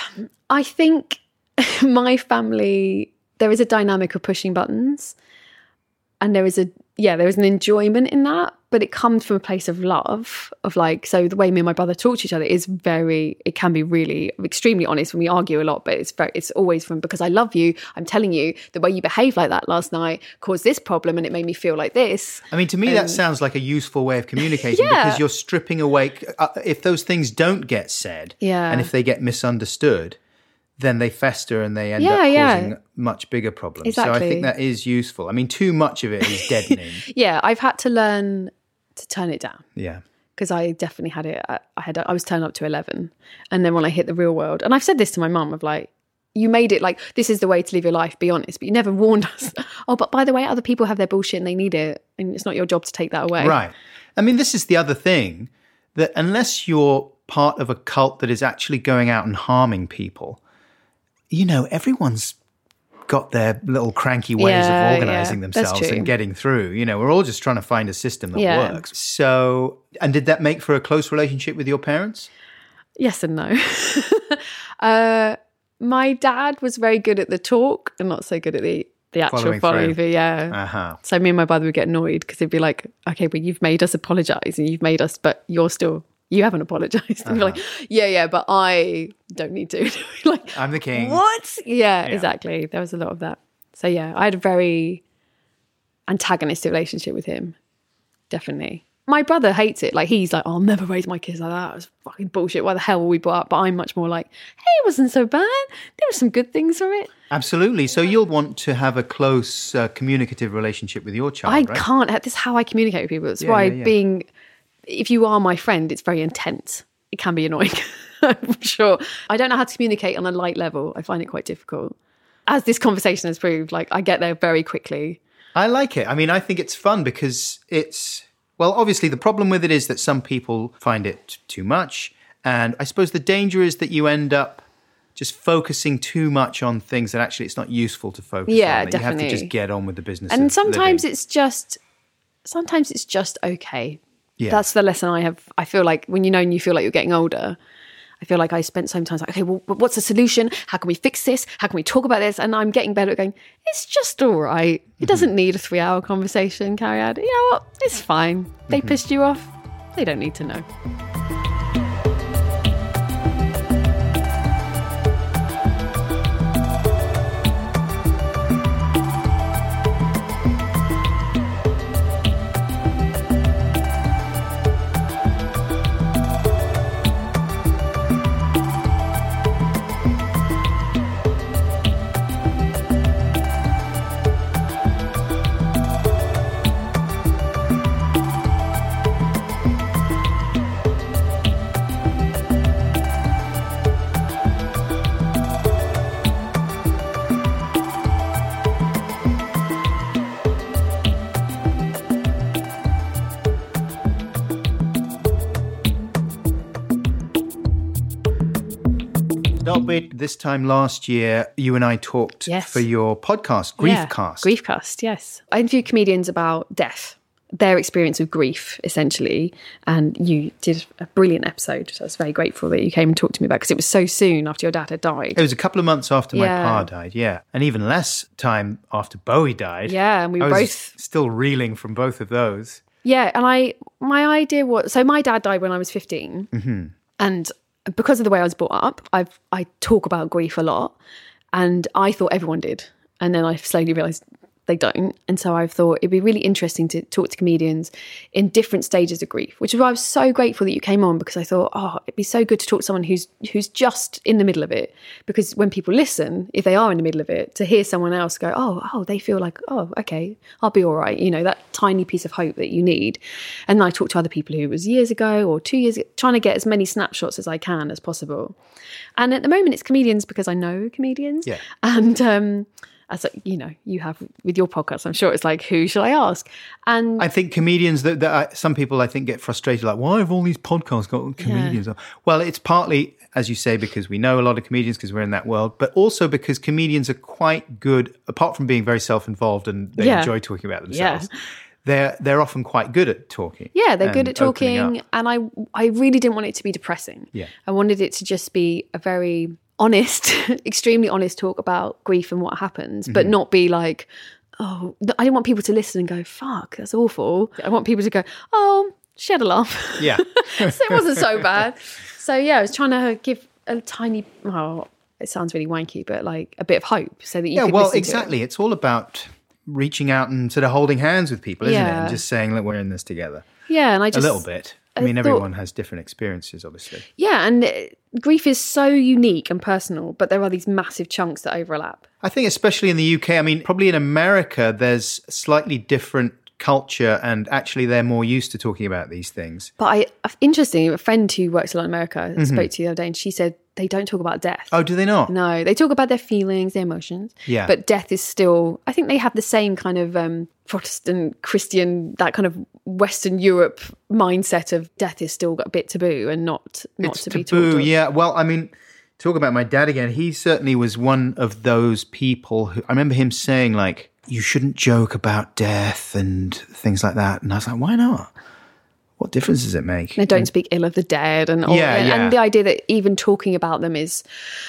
I think my family, there is a dynamic of pushing buttons and there is a, yeah, there is an enjoyment in that, but it comes from a place of love of like, so the way me and my brother talk to each other is very, it can be really extremely honest when we argue a lot, but it's very, it's always from, because I love you, I'm telling you the way you behaved like that last night caused this problem and it made me feel like this. I mean, to me, Um, that sounds like a useful way of communicating Yeah. because you're stripping away, uh, if those things don't get said Yeah. and if they get misunderstood, then they fester and they end Yeah, up yeah. causing much bigger problems. So I Exactly. think that is useful. I mean, too much of it is deadening. Yeah, I've had to learn to turn it down. Yeah. Because I definitely had it. I I had. I was turned up to eleven, and then when I hit the real world, and I've said this to my mum of like, you made it like this is the way to live your life. Be honest, but you never warned us. Oh, but by the way, other people have their bullshit and they need it, and it's not your job to take that away. Right. I mean, this is the other thing that unless you're part of a cult that is actually going out and harming people, you know, everyone's got their little cranky ways Yeah, of organizing yeah, that's themselves true. and getting through. You know, we're all just trying to find a system that Yeah. works. So, and did that make for a close relationship with your parents? Yes and no. uh, my dad was very good at the talk and not so good at the the actual Following following. through. through, Yeah. Uh-huh. So me and my brother would get annoyed because he'd be like, okay, but you've made us apologise and you've made us, but you're still, you haven't apologised. And Uh-huh. be like, yeah, yeah, but I don't need to. Like, I'm the king. what? Yeah, Yeah. exactly. There was a lot of that. So yeah, I had a very antagonistic relationship with him. Definitely. My brother hates it. Like he's like, oh, I'll never raise my kids like that. It was fucking bullshit. Why the hell were we brought up? But I'm much more like, hey, it wasn't so bad. There were some good things from it. Absolutely. So you'll want to have a close uh, communicative relationship with your child, I right? can't. This is how I communicate with people. That's Yeah, why yeah, yeah. being, if you are my friend, it's very intense. It can be annoying. I'm sure. I don't know how to communicate on a light level. I find it quite difficult. As this conversation has proved, like I get there very quickly. I like it. I mean, I think it's fun because it's, well, obviously the problem with it is that some people find it too much. And I suppose the danger is that you end up just focusing too much on things that actually it's not useful to focus Yeah, on. That You have definitely. to just get on with the business. And of sometimes living. it's just, sometimes it's just okay. Yeah. That's the lesson I have. I feel like when you know and you feel like you're getting older, I feel like I spent sometimes like, okay, well, what's the solution? How can we fix this? How can we talk about this? And I'm getting better at going, it's just all right. It doesn't need a three hour conversation, carry out. You know what? It's fine. They pissed you off. They don't need to know. Delbit, this time last year, you and I talked Yes. for your podcast, Yeah. Griefcast. Griefcast, yes. I interview comedians about death their experience of grief, essentially. And you did a brilliant episode. So I was very grateful that you came and talked to me about it, because it was so soon after your dad had died. It was a couple of months after my Yeah. pa died, yeah. And even less time after Bowie died. Yeah, and we I were was both... still reeling from both of those. Yeah, and I, my idea was, so my dad died when I was fifteen. Mm-hmm. And because of the way I was brought up, I've, I talk about grief a lot. And I thought everyone did. And then I slowly realised they don't. And so I thought it'd be really interesting to talk to comedians in different stages of grief, which is why I was so grateful that you came on, because I thought, oh, it'd be so good to talk to someone who's who's just in the middle of it. Because when people listen, if they are in the middle of it, to hear someone else go, oh, oh, they feel like, oh, okay, I'll be all right. You know, that tiny piece of hope that you need. And then I talked to other people who was years ago or two years ago, trying to get as many snapshots as I can as possible. And at the moment, it's comedians because I know comedians. Yeah. And, um, as you know, you have with your podcast, I'm sure it's like, who shall I ask? And I think comedians, that, that I, some people I think get frustrated, like, why have all these podcasts got comedians on? Well, it's partly, as you say, because we know a lot of comedians because we're in that world, but also because comedians are quite good, apart from being very self-involved and they Yeah. enjoy talking about themselves. Yeah. They're they're often quite good at talking. Yeah, they're good and at opening talking. up. And I I really didn't want it to be depressing. Yeah. I wanted it to just be a very honest, extremely honest talk about grief and what happens, but Mm-hmm. not be like, oh, I didn't want people to listen and go, fuck, that's awful. I want people to go, oh, she had a laugh. Yeah. So it wasn't so bad. So yeah, I was trying to give a tiny, well, it sounds really wanky, but like a bit of hope so that you Yeah, could well, listen exactly. to it. It's all about reaching out and sort of holding hands with people, isn't it? Yeah. And just saying, look, we're in this together. Yeah, and I just... a little bit. I I mean, thought- everyone has different experiences, obviously. Yeah, and uh, grief is so unique and personal, but there are these massive chunks that overlap. I think especially in the U K, I mean, probably in America, there's slightly different culture and actually they're more used to talking about these things. But I, interesting, a friend who works a lot in America Mm-hmm. spoke to the other day, and she said they don't talk about death. Oh, do they not? No, they talk about their feelings, their emotions. Yeah. But death is still, I think they have the same kind of um, Protestant, Christian, that kind of Western Europe mindset of death is still a bit taboo and not, not It's to be taboo, talked of. yeah. Well, I mean, talk about my dad again. He certainly was one of those people who, I remember him saying, like, you shouldn't joke about death and things like that. And I was like, why not? What difference does it make? They don't speak ill of the dead, and all, Yeah, and, yeah. and the idea that even talking about them is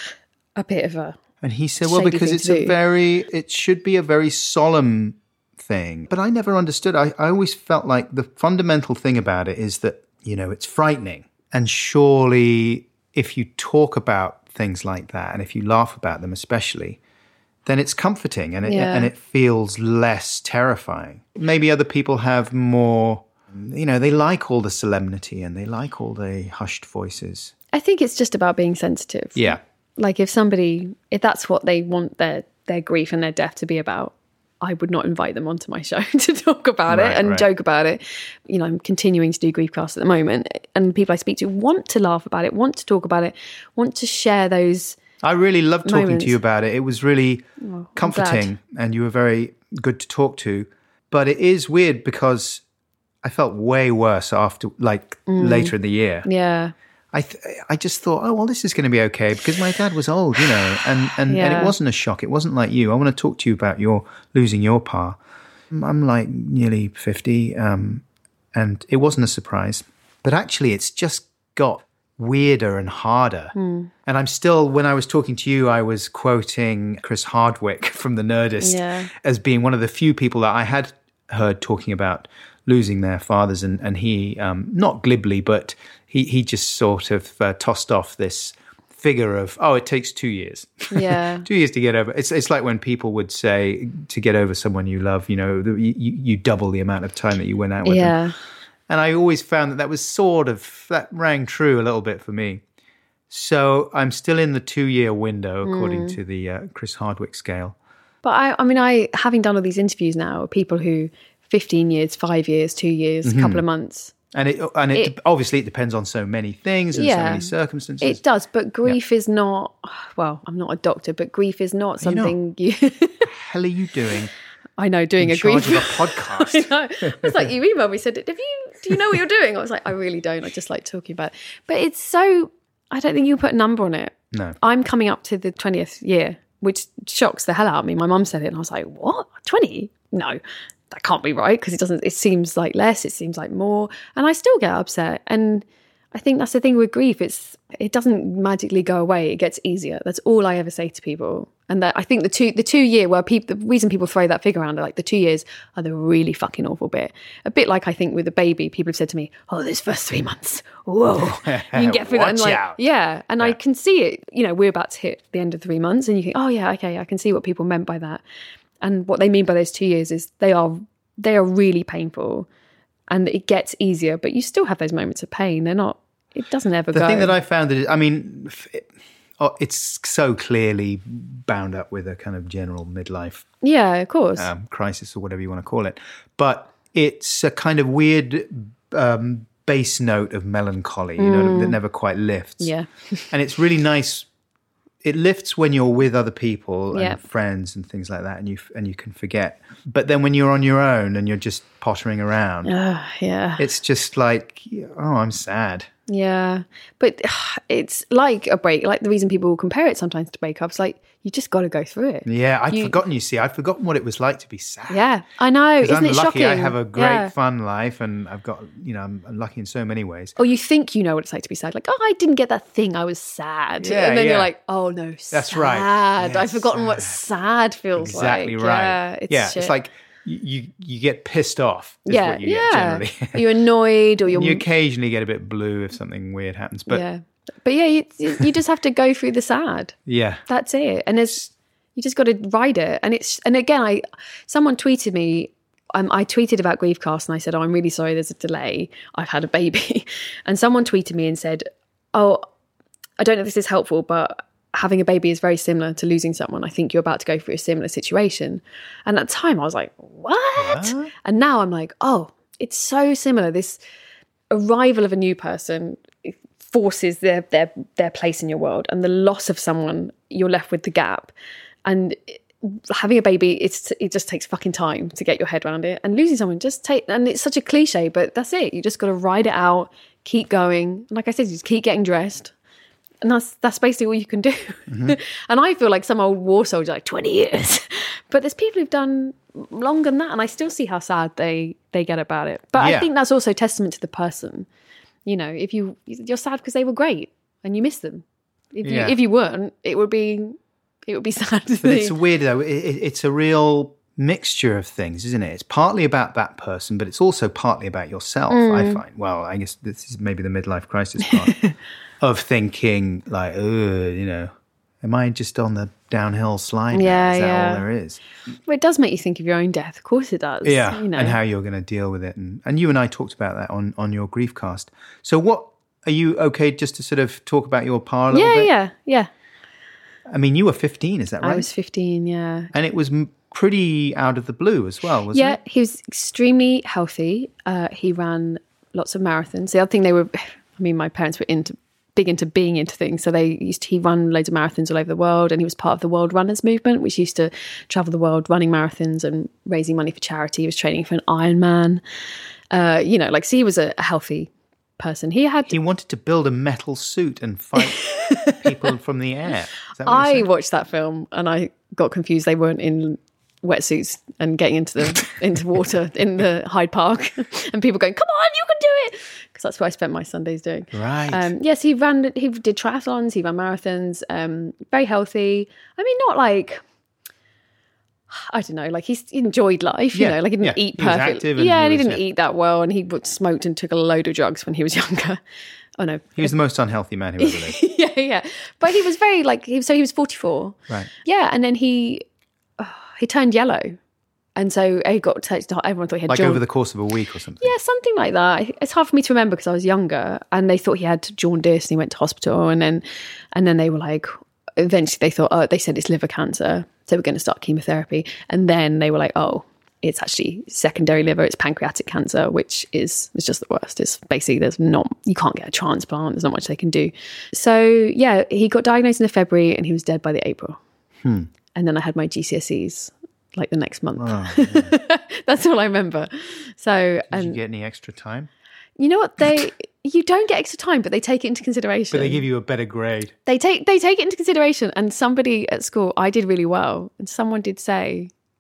a bit of a And he said, well, shady because thing it's to a do. very, it should be a very solemn thing. But I never understood. I, I always felt like the fundamental thing about it is that, you know, it's frightening. And surely if you talk about things like that, and if you laugh about them especially, then it's comforting and it, Yeah. and it feels less terrifying. Maybe other people have more, you know, they like all the solemnity and they like all the hushed voices. I think it's just about being sensitive. Yeah. Like if somebody, if that's what they want their their grief and their death to be about, I would not invite them onto my show to talk about Right, it and right. joke about it. You know, I'm continuing to do Griefcast at the moment, and people I speak to want to laugh about it, want to talk about it, want to share those. I really loved talking Moments. to you about it. It was really I'm comforting and you were very good to talk to. But it is weird because I felt way worse after, like later in the year. Yeah. I th- I just thought, oh, well, this is going to be okay because my dad was old, you know, and, and, and Yeah. it wasn't a shock. It wasn't like you. I want to talk to you about your losing your pa. I'm like nearly fifty um, and it wasn't a surprise. But actually, it's just got weirder and harder. Hmm. And I'm still, when I was talking to you, I was quoting Chris Hardwick from The Nerdist Yeah. as being one of the few people that I had heard talking about losing their fathers. And, and he, um, not glibly, but he, he just sort of uh, tossed off this figure of, oh, it takes two years. Yeah. two years to get over. It's it's like when people would say to get over someone you love, you know, the, you, you double the amount of time that you went out with them. Yeah. And I always found that that was sort of, that rang true a little bit for me. So I'm still in the two-year window, according Mm. to the uh, Chris Hardwick scale. But I, I mean, I, having done all these interviews now, people who fifteen years, five years, two years, a couple of months. And it and it, It- obviously it depends on so many things and so Yeah. many circumstances. It does, but grief is not, well, I'm not a doctor, but grief is not Are you not? something you, What the hell are you doing I know, doing in a charge grief. of a podcast? I know. It's like you emailed me, said, "Have you? Do you know what you're doing?" I was like, "I really don't. I just like talking about it." But it's so. I don't think you put a number on it. No. I'm coming up to the twentieth year, which shocks the hell out of me. My mum said it, and I was like, "What? twenty? No, that can't be right because it doesn't, it seems like less, it seems like more. And I still get upset. And I think that's the thing with grief. It's, it doesn't magically go away. It gets easier. That's all I ever say to people. And that I think the two, the two year where people, the reason people throw that figure around are like the two years are the really fucking awful bit. A bit like I think with a baby, people have said to me, oh, this first three months, whoa, you can get through that. And like, out. yeah. And Yeah. I can see it, you know, we're about to hit the end of three months and you think, oh yeah, okay, I can see what people meant by that. And what they mean by those two years is they are, they are really painful and it gets easier, but you still have those moments of pain. They're not, it doesn't ever The go. thing that I found that, I mean, it, oh, it's so clearly bound up with a kind of general midlife yeah, of course. um, crisis or whatever you want to call it. But it's a kind of weird um, bass note of melancholy, you know, that never quite lifts. Yeah. And it's really nice. It lifts when you're with other people and Yeah. friends and things like that, and you and you can forget. But then when you're on your own and you're just pottering around, Uh, yeah. it's just like, oh, I'm sad. Yeah. But it's like a break. Like the reason people compare it sometimes to breakups, like you just got to go through it. Yeah, I'd You- forgotten. You see, I'd forgotten what it was like to be sad. Yeah, I know. 'Cause Isn't I'm it lucky. shocking? I have a great, Yeah. fun life, and I've got, you know, I'm, I'm lucky in so many ways. Or you think you know what it's like to be sad. Like, oh, I didn't get that thing. I was sad. Yeah, and then yeah. you're like, oh no, That's sad. right. Yeah, I've forgotten what sad feels Exactly like. right. Yeah, it's, yeah, shit. it's like you, you you get pissed off. Is yeah, what you yeah. get generally. You're annoyed, or you're And you occasionally get a bit blue if something weird happens, but yeah, yeah. But yeah, you, you just have to go through the sad. That's it. And it's you just got to ride it. And it's and again, I someone tweeted me. Um, I tweeted about Griefcast and I said, "Oh, I'm really sorry. There's a delay. I've had a baby." And someone tweeted me and said, "Oh, I don't know if this is helpful, but having a baby is very similar to losing someone. I think you're about to go through a similar situation." And at the time, I was like, "What?" what? And now I'm like, "Oh, it's so similar. This arrival of a new person forces their their their place in your world, and the loss of someone, you're left with the gap. And having a baby, it's it just takes fucking time to get your head around it. And losing someone just take, and it's such a cliche, but that's it. You just got to ride it out, keep going. And like I said, you just keep getting dressed, and that's that's basically all you can do. Mm-hmm. And I feel like some old war soldier, like twenty years, but there's people who've done longer than that, and I still see how sad they they get about it. But Yeah. I think that's also testament to the person. You know, if you you're sad because they were great and you miss them. If you Yeah. if you weren't, it would be it would be sad to But see. it's weird though. It, it, it's a real mixture of things, isn't it? It's partly about that person, but it's also partly about yourself. Mm. I find. Well, I guess this is maybe the midlife crisis part of thinking like, oh, you know, am I just on the downhill slide? now? Yeah, is that yeah. all there is? Well, it does make you think of your own death. Of course it does. Yeah, You know. and how you're going to deal with it, and and you and I talked about that on on your Griefcast. So, what are you okay just to sort of talk about your pa a little yeah, bit? yeah, yeah. I mean, you were fifteen, is that right? I was fifteen, yeah. And it was m- pretty out of the blue as well, wasn't Yeah, it? he was extremely healthy. Uh, he ran lots of marathons. The other thing they were, I mean, my parents were into big into being into things. So they used to, he ran loads of marathons all over the world, and he was part of the World Runners movement, which used to travel the world running marathons and raising money for charity. He was training for an Ironman. Uh, you know, like, so he was a, a healthy person. He had He wanted to build a metal suit and fight people from the air. Is that what you I said? watched that film and I got confused. They weren't in wetsuits and getting into the into water in the Hyde Park, and people going, "Come on, you can do it!" Because that's what I spent my Sundays doing. Right. Um, yes, he ran. He did triathlons. He ran marathons. Um, very healthy. I mean, not like. I don't know, like he enjoyed life, you Yeah, know, like he didn't yeah. eat He was perfectly. active and yeah, he and he was, didn't yeah. eat that well, and he would- smoked and took a load of drugs when he was younger. Oh no, He was the most unhealthy man who ever lived. yeah, yeah. But he was very like he, so he was forty-four. Right. Yeah, and then he oh, he turned yellow, and so he got to, everyone thought he had Like jaun- over the course of a week or something. yeah, something like that. It's hard for me to remember because I was younger, and they thought he had jaundice, and he went to hospital, and then and then they were like, eventually they thought, oh, they said it's liver cancer, so we're going to start chemotherapy, and then they were like, oh, it's actually secondary liver, it's pancreatic cancer, which is is just the worst. It's basically there's not you can't get a transplant, there's not much they can do. So yeah, he got diagnosed in the February and he was dead by the April. Hmm. And then I had my G C S Es like the next month. Oh, yeah. That's all I remember. So Did and you get any extra time? you know what they you don't get extra time, but they take it into consideration. But they give you a better grade. they take they take it into consideration. And somebody at school, I did really well, and someone did say,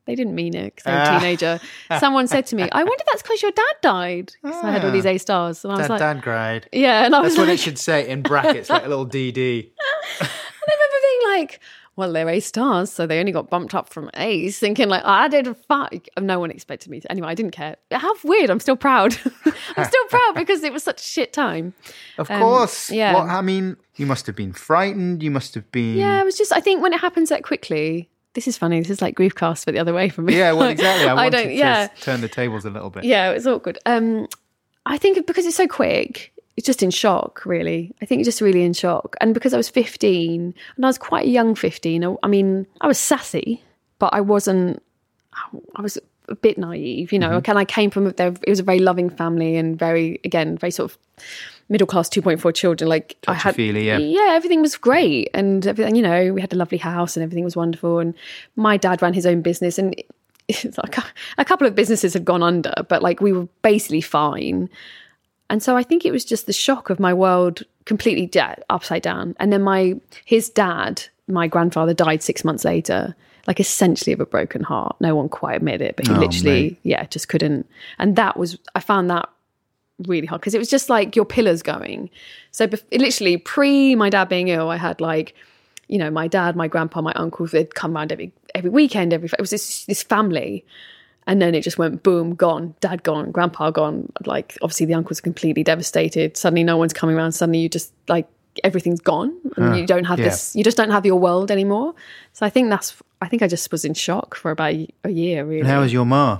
They didn't mean it because they were a teenager. Someone said to me, I wonder if that's because your dad died. Because I had all these A stars. And I was Dad, like, dad cried. yeah. And I was That's what like, it should say in brackets, like a little D D. and I remember being like, well, they're A stars, so they only got bumped up from A's, thinking like, I did fuck. No one expected me to. Anyway, I didn't care. How weird. I'm still proud. I'm still proud because it was such a shit time. Of Um, course. yeah. What, I mean, you must have been frightened. You must have been... Yeah, it was just, I think when it happens that quickly, this is funny. This is like Griefcast, but the other way from me. Yeah, well, exactly. I wanted don't, to yeah. turn the tables a little bit. Yeah, it was awkward. Um, I think because it's so quick, it's just in shock, really. I think it's just really in shock. And because I was fifteen, and I was quite a young fifteen, I, I mean, I was sassy, but I wasn't, I was a bit naive, you know. Mm-hmm. And I came from, there, it was a very loving family and very, again, very sort of middle class two point four children. Like I had, Touchy-feely, yeah. yeah, everything was great. And everything, you know, we had a lovely house and everything was wonderful. And my dad ran his own business and it's like a, a couple of businesses had gone under, but like we were basically fine. And so I think it was just the shock of my world completely da- upside down. And then my his dad, my grandfather, died six months later, like essentially of a broken heart. No one quite admitted it, but he Oh, literally, mate. yeah, just couldn't. And that was, I found that really hard because it was just like your pillars going. So bef- literally pre my dad being ill, I had like, you know, my dad, my grandpa, my uncles, they'd come around every every weekend. Every it was this, this family. And then it just went boom, gone, dad gone, grandpa gone. Like, obviously the uncle's completely devastated. Suddenly no one's coming around. Suddenly you just, like, everything's gone. And Huh. you don't have Yeah. this, you just don't have your world anymore. So I think that's, I think I just was in shock for about a year, really. And how was your ma?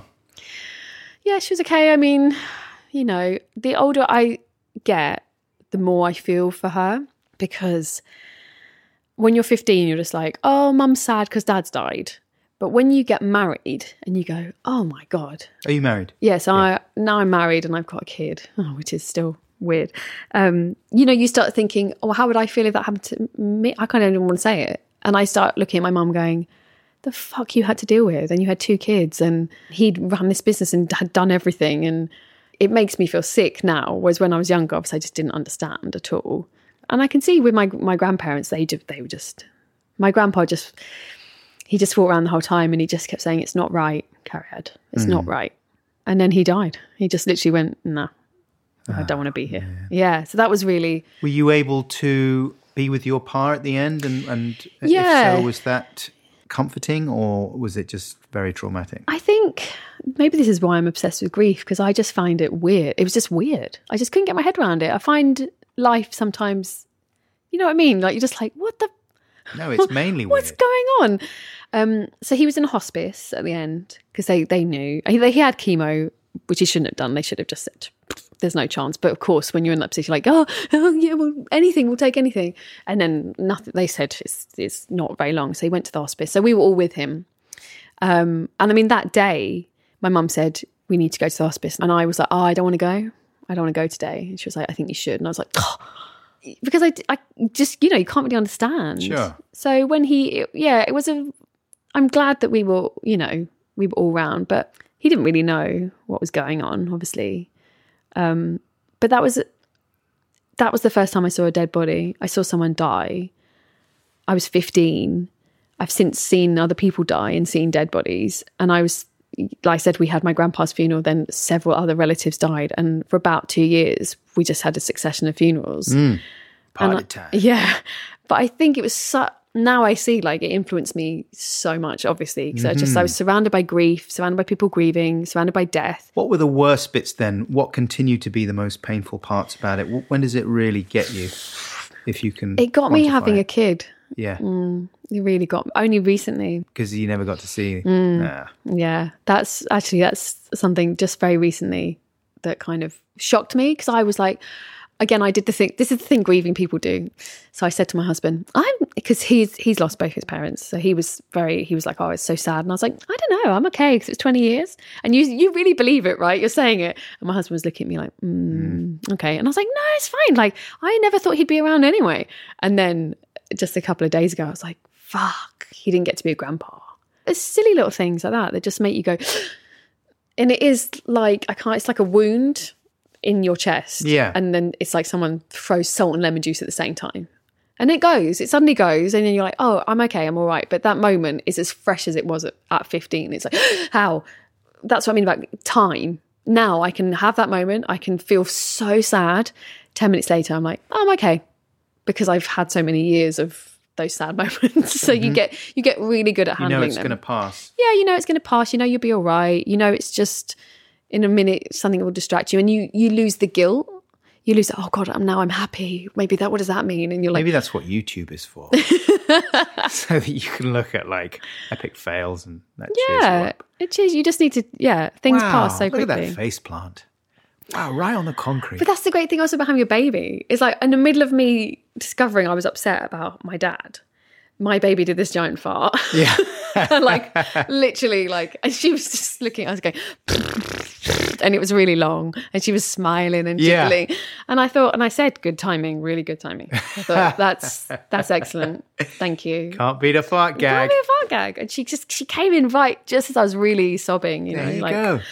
Yeah, she was okay. I mean, you know, the older I get, the more I feel for her. Because when you're fifteen, you're just like, oh, mum's sad because dad's died. But when you get married and you go, oh my God. Are you married? Yes, I now I'm married and I've got a kid, oh, which is still weird. Um, you know, you start thinking, oh, how would I feel if that happened to me? I kind of don't even want to say it. And I start looking at my mum going, the fuck you had to deal with. And you had two kids and he'd run this business and had done everything. And it makes me feel sick now. Whereas when I was younger, obviously I just didn't understand at all. And I can see with my my grandparents, they just, they were just, my grandpa just... He just fought around the whole time and he just kept saying, it's not right, Carriad. It's mm. not right. And then he died. He just literally went, no, I don't want to be here. Yeah. yeah. So that was really... Were you able to be with your pa at the end? And, and yeah. if so, was that comforting or was it just very traumatic? I think maybe this is why I'm obsessed with grief because I just find it weird. It was just weird. I just couldn't get my head around it. I find life sometimes, you know what I mean? Like you're just like, what the... No, it's mainly what's weird. going on? Um, so he was in hospice at the end because they, they knew. He, he had chemo, which he shouldn't have done. They should have just said, there's no chance. But of course, when you're in that position, you're like, oh, oh yeah, well, anything, we'll take anything. And then nothing. They said it's, it's not very long. So he went to the hospice. So we were all with him. Um, and I mean, that day, my mum said, we need to go to the hospice. And I was like, oh, I don't want to go. I don't want to go today. And she was like, I think you should. And I was like, oh. Because I, I just, you know, you can't really understand. Sure. So when he, yeah, it was a, I'm glad that we were, you know, we were all round, but he didn't really know what was going on, obviously. Um, but that was, that was the first time I saw a dead body. I saw someone die. I was fifteen. I've since seen other people die and seen dead bodies. And I was, like I said, we had my grandpa's funeral, then several other relatives died. And for about two years, we just had a succession of funerals. Mm, party I, time. Yeah. But I think it was so, now I see like it influenced me so much, obviously. Because mm-hmm. I just, I was surrounded by grief, surrounded by people grieving, surrounded by death. What were the worst bits then? What continued to be the most painful parts about it? When does it really get you, if you can It got me having it? a kid. Yeah. Mm, it really got, only recently. Because you never got to see. Mm, nah. Yeah. That's actually, that's something just very recently that kind of shocked me. Because I was like, again, I did the thing, this is the thing grieving people do. So I said to my husband, I'm, because he's, he's lost both his parents. So he was very, he was like, oh, it's so sad. And I was like, I don't know, I'm okay. Because it's twenty years. And you, you really believe it, right? You're saying it. And my husband was looking at me like, mm, mm. okay. And I was like, no, it's fine. Like, I never thought he'd be around anyway. And then just a couple of days ago, I was like, fuck, he didn't get to be a grandpa. There's silly little things like that that just make you go, and it is like, I can't, it's like a wound in your chest. Yeah. And then it's like someone throws salt and lemon juice at the same time. And it goes, it suddenly goes, and then you're like, oh, I'm okay, I'm all right. But that moment is as fresh as it was at, at fifteen. It's like, how? That's what I mean about time. Now I can have that moment. I can feel so sad. Ten minutes later, I'm like, oh, I'm okay. Because I've had so many years of those sad moments. So mm-hmm. you get you get really good at handling them. You know it's going to pass. Yeah, you know it's going to pass. You know you'll be all right. You know it's just in a minute something will distract you, and you you lose the guilt. You lose, oh God, I'm now I'm happy. Maybe that, what does that mean? And you're like... Maybe that's what YouTube is for. So that you can look at like epic fails and that cheers you Yeah, up. it cheers. You just need to, yeah, things Wow, pass so look quickly. at that face plant. Wow, right on the concrete. But that's the great thing also about having a baby. It's like in the middle of me discovering I was upset about my dad, my baby did this giant fart. Yeah. Like literally like, and she was just looking, I was going... and it was really long and she was smiling and jiggling yeah. and I thought and I said good timing, really good timing. I thought that's that's excellent, thank you. Can't beat a fart gag. Can't beat a fart gag. And she just she came in right just as I was really sobbing, you know. There you like go.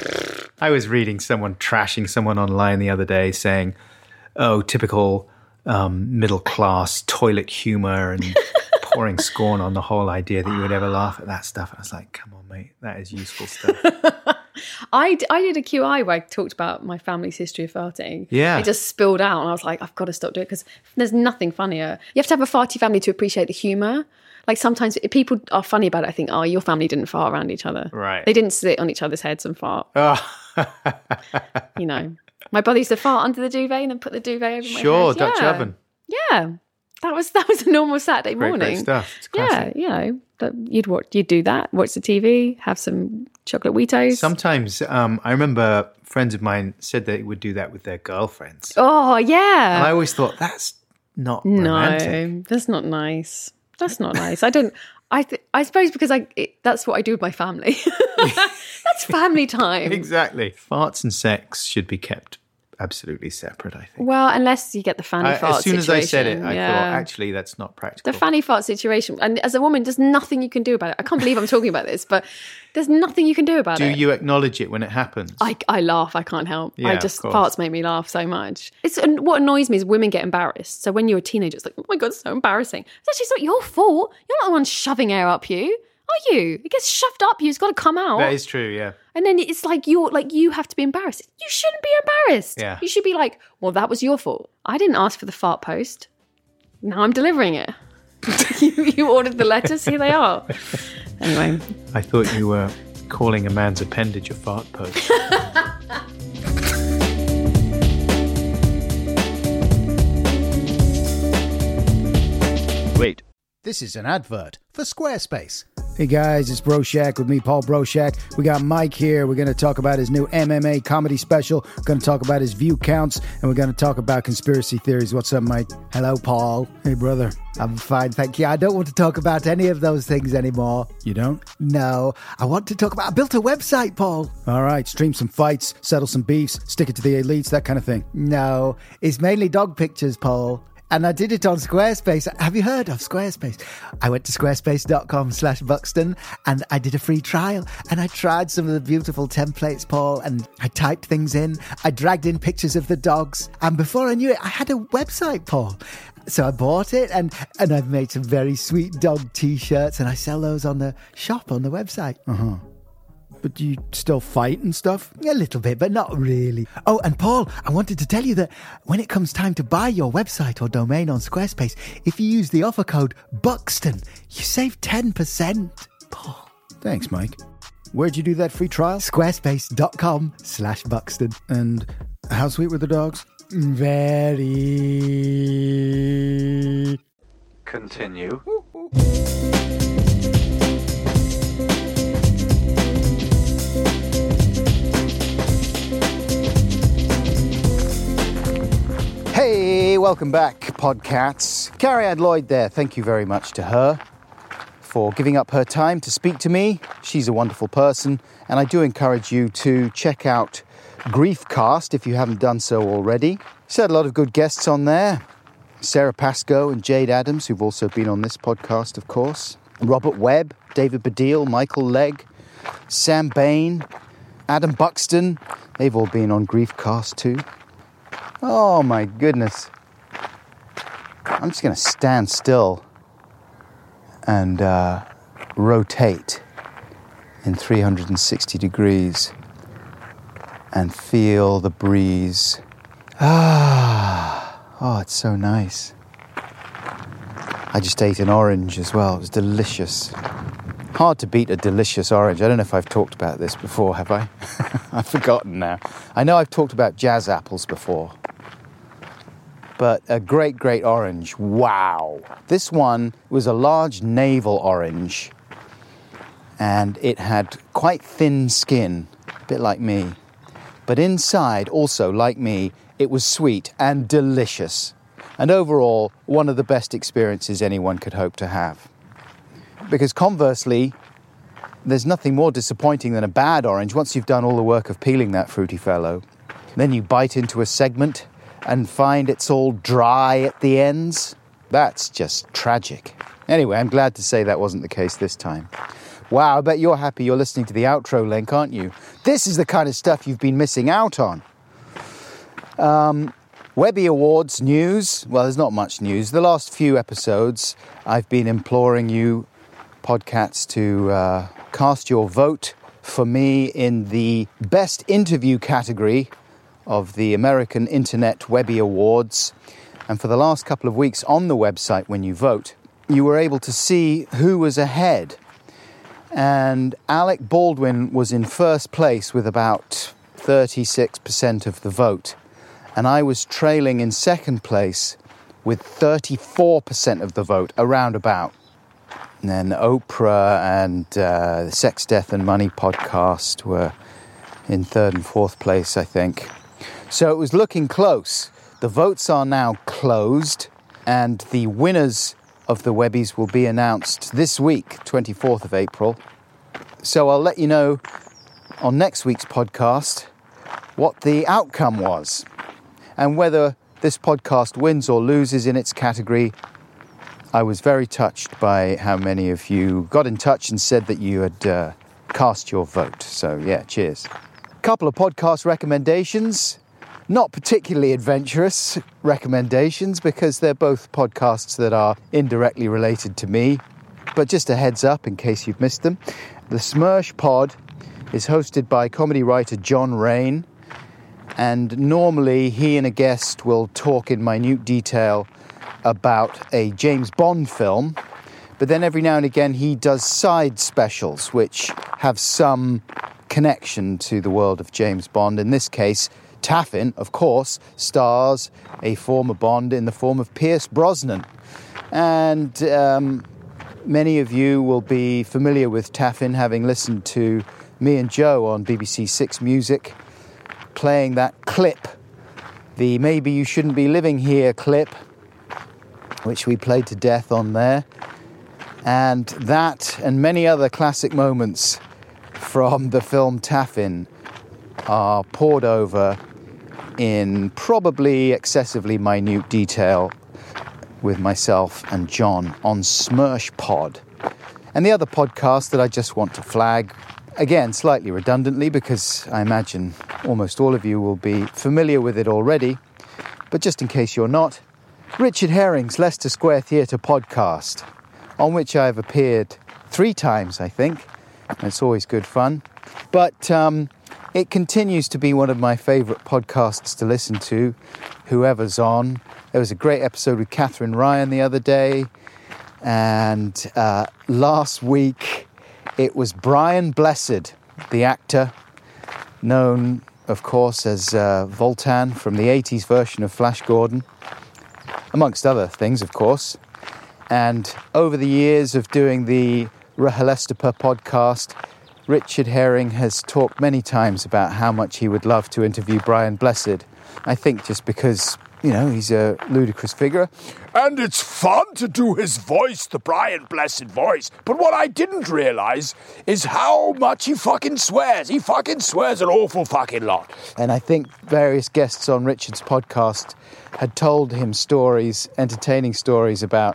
I was reading someone trashing someone online the other day saying, oh, typical um, middle class toilet humor and pouring scorn on the whole idea that you would ever laugh at that stuff. And I was like, come on mate, that is useful stuff. I, I did a Q I where I talked about my family's history of farting. Yeah. It just spilled out and I was like, I've got to stop doing it because there's nothing funnier. You have to have a farty family to appreciate the humour. Like sometimes if people are funny about it, I think, oh, your family didn't fart around each other. Right. They didn't sit on each other's heads and fart. Oh. You know, my brother used to fart under the duvet and then put the duvet over my Sure, head. Dutch yeah. oven. Yeah. That was that was a normal Saturday Great, morning. great stuff. It's yeah, classic. you know, that you'd watch, you'd do that, watch the T V, have some chocolate Weetos. Sometimes um, I remember friends of mine said they would do that with their girlfriends. Oh yeah, and I always thought that's not no, romantic. that's not nice. That's not nice. I don't. I th- I suppose because I it, that's what I do with my family. That's family time. Exactly. Farts and sex should be kept absolutely separate, I think. Well, unless you get the fanny I, fart as soon situation. as I said it, I yeah. thought, actually, that's not practical. The fanny fart situation. And as a woman, there's nothing you can do about it. I can't believe I'm talking about this, but there's nothing you can do about do it. Do you acknowledge it when it happens? I, I laugh. I can't help. Yeah, I just, of course. farts make me laugh so much. It's and what annoys me is women get embarrassed. So when you're a teenager, it's like, oh my God, it's so embarrassing. It's actually it's not your fault. You're not the one shoving air up you. Are you? It gets shoved up you. It's got to come out. That is true, yeah. And then it's like you're like you have to be embarrassed. You shouldn't be embarrassed. Yeah. You should be like, well, that was your fault. I didn't ask for the fart post. Now I'm delivering it. you, you ordered the letters. Here they are. Anyway, I thought you were calling a man's appendage a fart post. Wait. This is an advert for Squarespace. Hey guys, it's Broshak with me, Paul Broshak. We got Mike here. We're going to talk about his new M M A comedy special. We're going to talk about his view counts, and we're going to talk about conspiracy theories. What's up, Mike? Hello, Paul. Hey, brother. I'm fine, thank you. I don't want to talk about any of those things anymore. You don't? No. I want to talk about... I built a website, Paul. All right, stream some fights, settle some beefs, stick it to the elites, that kind of thing. No. It's mainly dog pictures, Paul. And I did it on Squarespace. Have you heard of Squarespace? I went to squarespace.com slash Buxton and I did a free trial. And I tried some of the beautiful templates, Paul, and I typed things in. I dragged in pictures of the dogs. And before I knew it, I had a website, Paul. So I bought it and, and I've made some very sweet dog t-shirts and I sell those on the shop on the website. Uh-huh. But do you still fight and stuff? A little bit, but not really. Oh, and Paul, I wanted to tell you that when it comes time to buy your website or domain on Squarespace, if you use the offer code Buxton, you save ten percent. Paul. Thanks, Mike. Where'd you do that free trial? Squarespace.com slash Buxton. And how sweet were the dogs? Very... Continue. Hey, welcome back, Podcats. Carrie Ann Lloyd there. Thank you very much to her for giving up her time to speak to me. She's a wonderful person, and I do encourage you to check out Griefcast if you haven't done so already. She's had a lot of good guests on there. Sarah Pascoe and Jade Adams, who've also been on this podcast, of course. Robert Webb, David Baddiel, Michael Legg, Sam Bain, Adam Buxton. They've all been on Griefcast too. Oh my goodness. I'm just going to stand still and uh, rotate in three hundred sixty degrees and feel the breeze. Ah, oh, it's so nice. I just ate an orange as well. It was delicious. Hard to beat a delicious orange. I don't know if I've talked about this before, have I? I've forgotten now. I know I've talked about jazz apples before. But a great, great orange. Wow. This one was a large navel orange. And it had quite thin skin, a bit like me. But inside, also, like me, it was sweet and delicious. And overall, one of the best experiences anyone could hope to have. Because conversely, there's nothing more disappointing than a bad orange once you've done all the work of peeling that fruity fellow. Then you bite into a segment and find it's all dry at the ends. That's just tragic. Anyway, I'm glad to say that wasn't the case this time. Wow, I bet you're happy you're listening to the outro link, aren't you? This is the kind of stuff you've been missing out on. Um, Webby Awards news. Well, there's not much news. The last few episodes, I've been imploring you, podcasts, to uh, cast your vote for me in the Best Interview category of the American Internet Webby Awards. And for the last couple of weeks on the website, when you vote, you were able to see who was ahead. And Alec Baldwin was in first place with about thirty-six percent of the vote. And I was trailing in second place with thirty-four percent of the vote, around about. And then Oprah and uh, the Sex, Death and Money podcast were in third and fourth place, I think. So it was looking close. The votes are now closed, and the winners of the Webbies will be announced this week, twenty-fourth of April. So I'll let you know on next week's podcast what the outcome was and whether this podcast wins or loses in its category. I was very touched by how many of you got in touch and said that you had uh, cast your vote. So yeah, cheers. A couple of podcast recommendations. Not particularly adventurous recommendations because they're both podcasts that are indirectly related to me. But just a heads up in case you've missed them. The Smersh Pod is hosted by comedy writer John Rain. And normally he and a guest will talk in minute detail about a James Bond film. But then every now and again he does side specials which have some connection to the world of James Bond. In this case, Taffin, of course, stars a former Bond in the form of Pierce Brosnan. And um, many of you will be familiar with Taffin, having listened to me and Joe on B B C Six Music, playing that clip, the Maybe You Shouldn't Be Living Here clip, which we played to death on there. And that and many other classic moments from the film Taffin are poured over in probably excessively minute detail with myself and John on Smersh Pod. And the other podcast that I just want to flag, again, slightly redundantly, because I imagine almost all of you will be familiar with it already, but just in case you're not, Richard Herring's Leicester Square Theatre podcast, on which I've appeared three times, I think. It's always good fun. But um, it continues to be one of my favourite podcasts to listen to, whoever's on. There was a great episode with Catherine Ryan the other day. And uh, last week, it was Brian Blessed, the actor, known, of course, as uh, Voltan from the eighties version of Flash Gordon, amongst other things, of course. And over the years of doing the RHLSTP podcast, Richard Herring has talked many times about how much he would love to interview Brian Blessed. I think just because, you know, he's a ludicrous figure. And it's fun to do his voice, the Brian Blessed voice. But what I didn't realise is how much he fucking swears. He fucking swears an awful fucking lot. And I think various guests on Richard's podcast had told him stories, entertaining stories about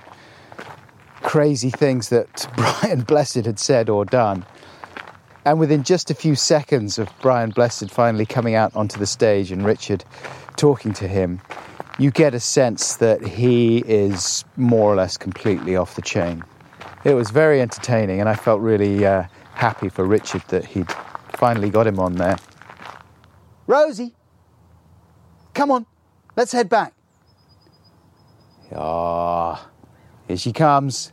crazy things that Brian Blessed had said or done. And within just a few seconds of Brian Blessed finally coming out onto the stage and Richard talking to him, you get a sense that he is more or less completely off the chain. It was very entertaining, and I felt really uh, happy for Richard that he'd finally got him on there. Rosie, come on, let's head back. Ah, here she comes.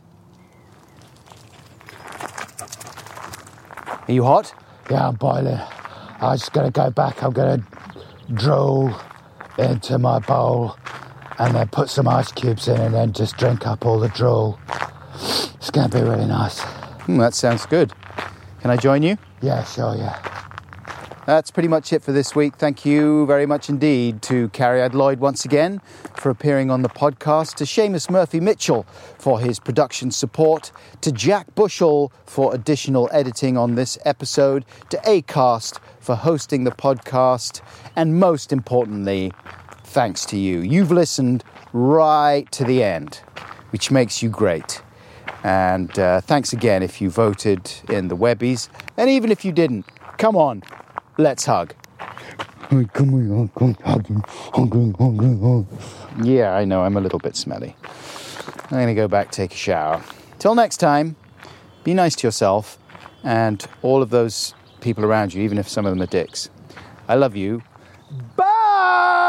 Are you hot? Yeah, I'm boiling. I'm just going to go back. I'm going to drool into my bowl and then put some ice cubes in and then just drink up all the drool. It's going to be really nice. Mm, that sounds good. Can I join you? Yeah, sure, yeah. That's pretty much it for this week. Thank you very much indeed to Carrie Adloyd once again for appearing on the podcast, to Seamus Murphy-Mitchell for his production support, to Jack Bushell for additional editing on this episode, to Acast for hosting the podcast, and most importantly, thanks to you. You've listened right to the end, which makes you great. And uh, thanks again if you voted in the Webbies, and even if you didn't, come on. Let's hug. Yeah, I know, I'm a little bit smelly. I'm going to go back, take a shower. Till next time, be nice to yourself and all of those people around you, even if some of them are dicks. I love you. Bye!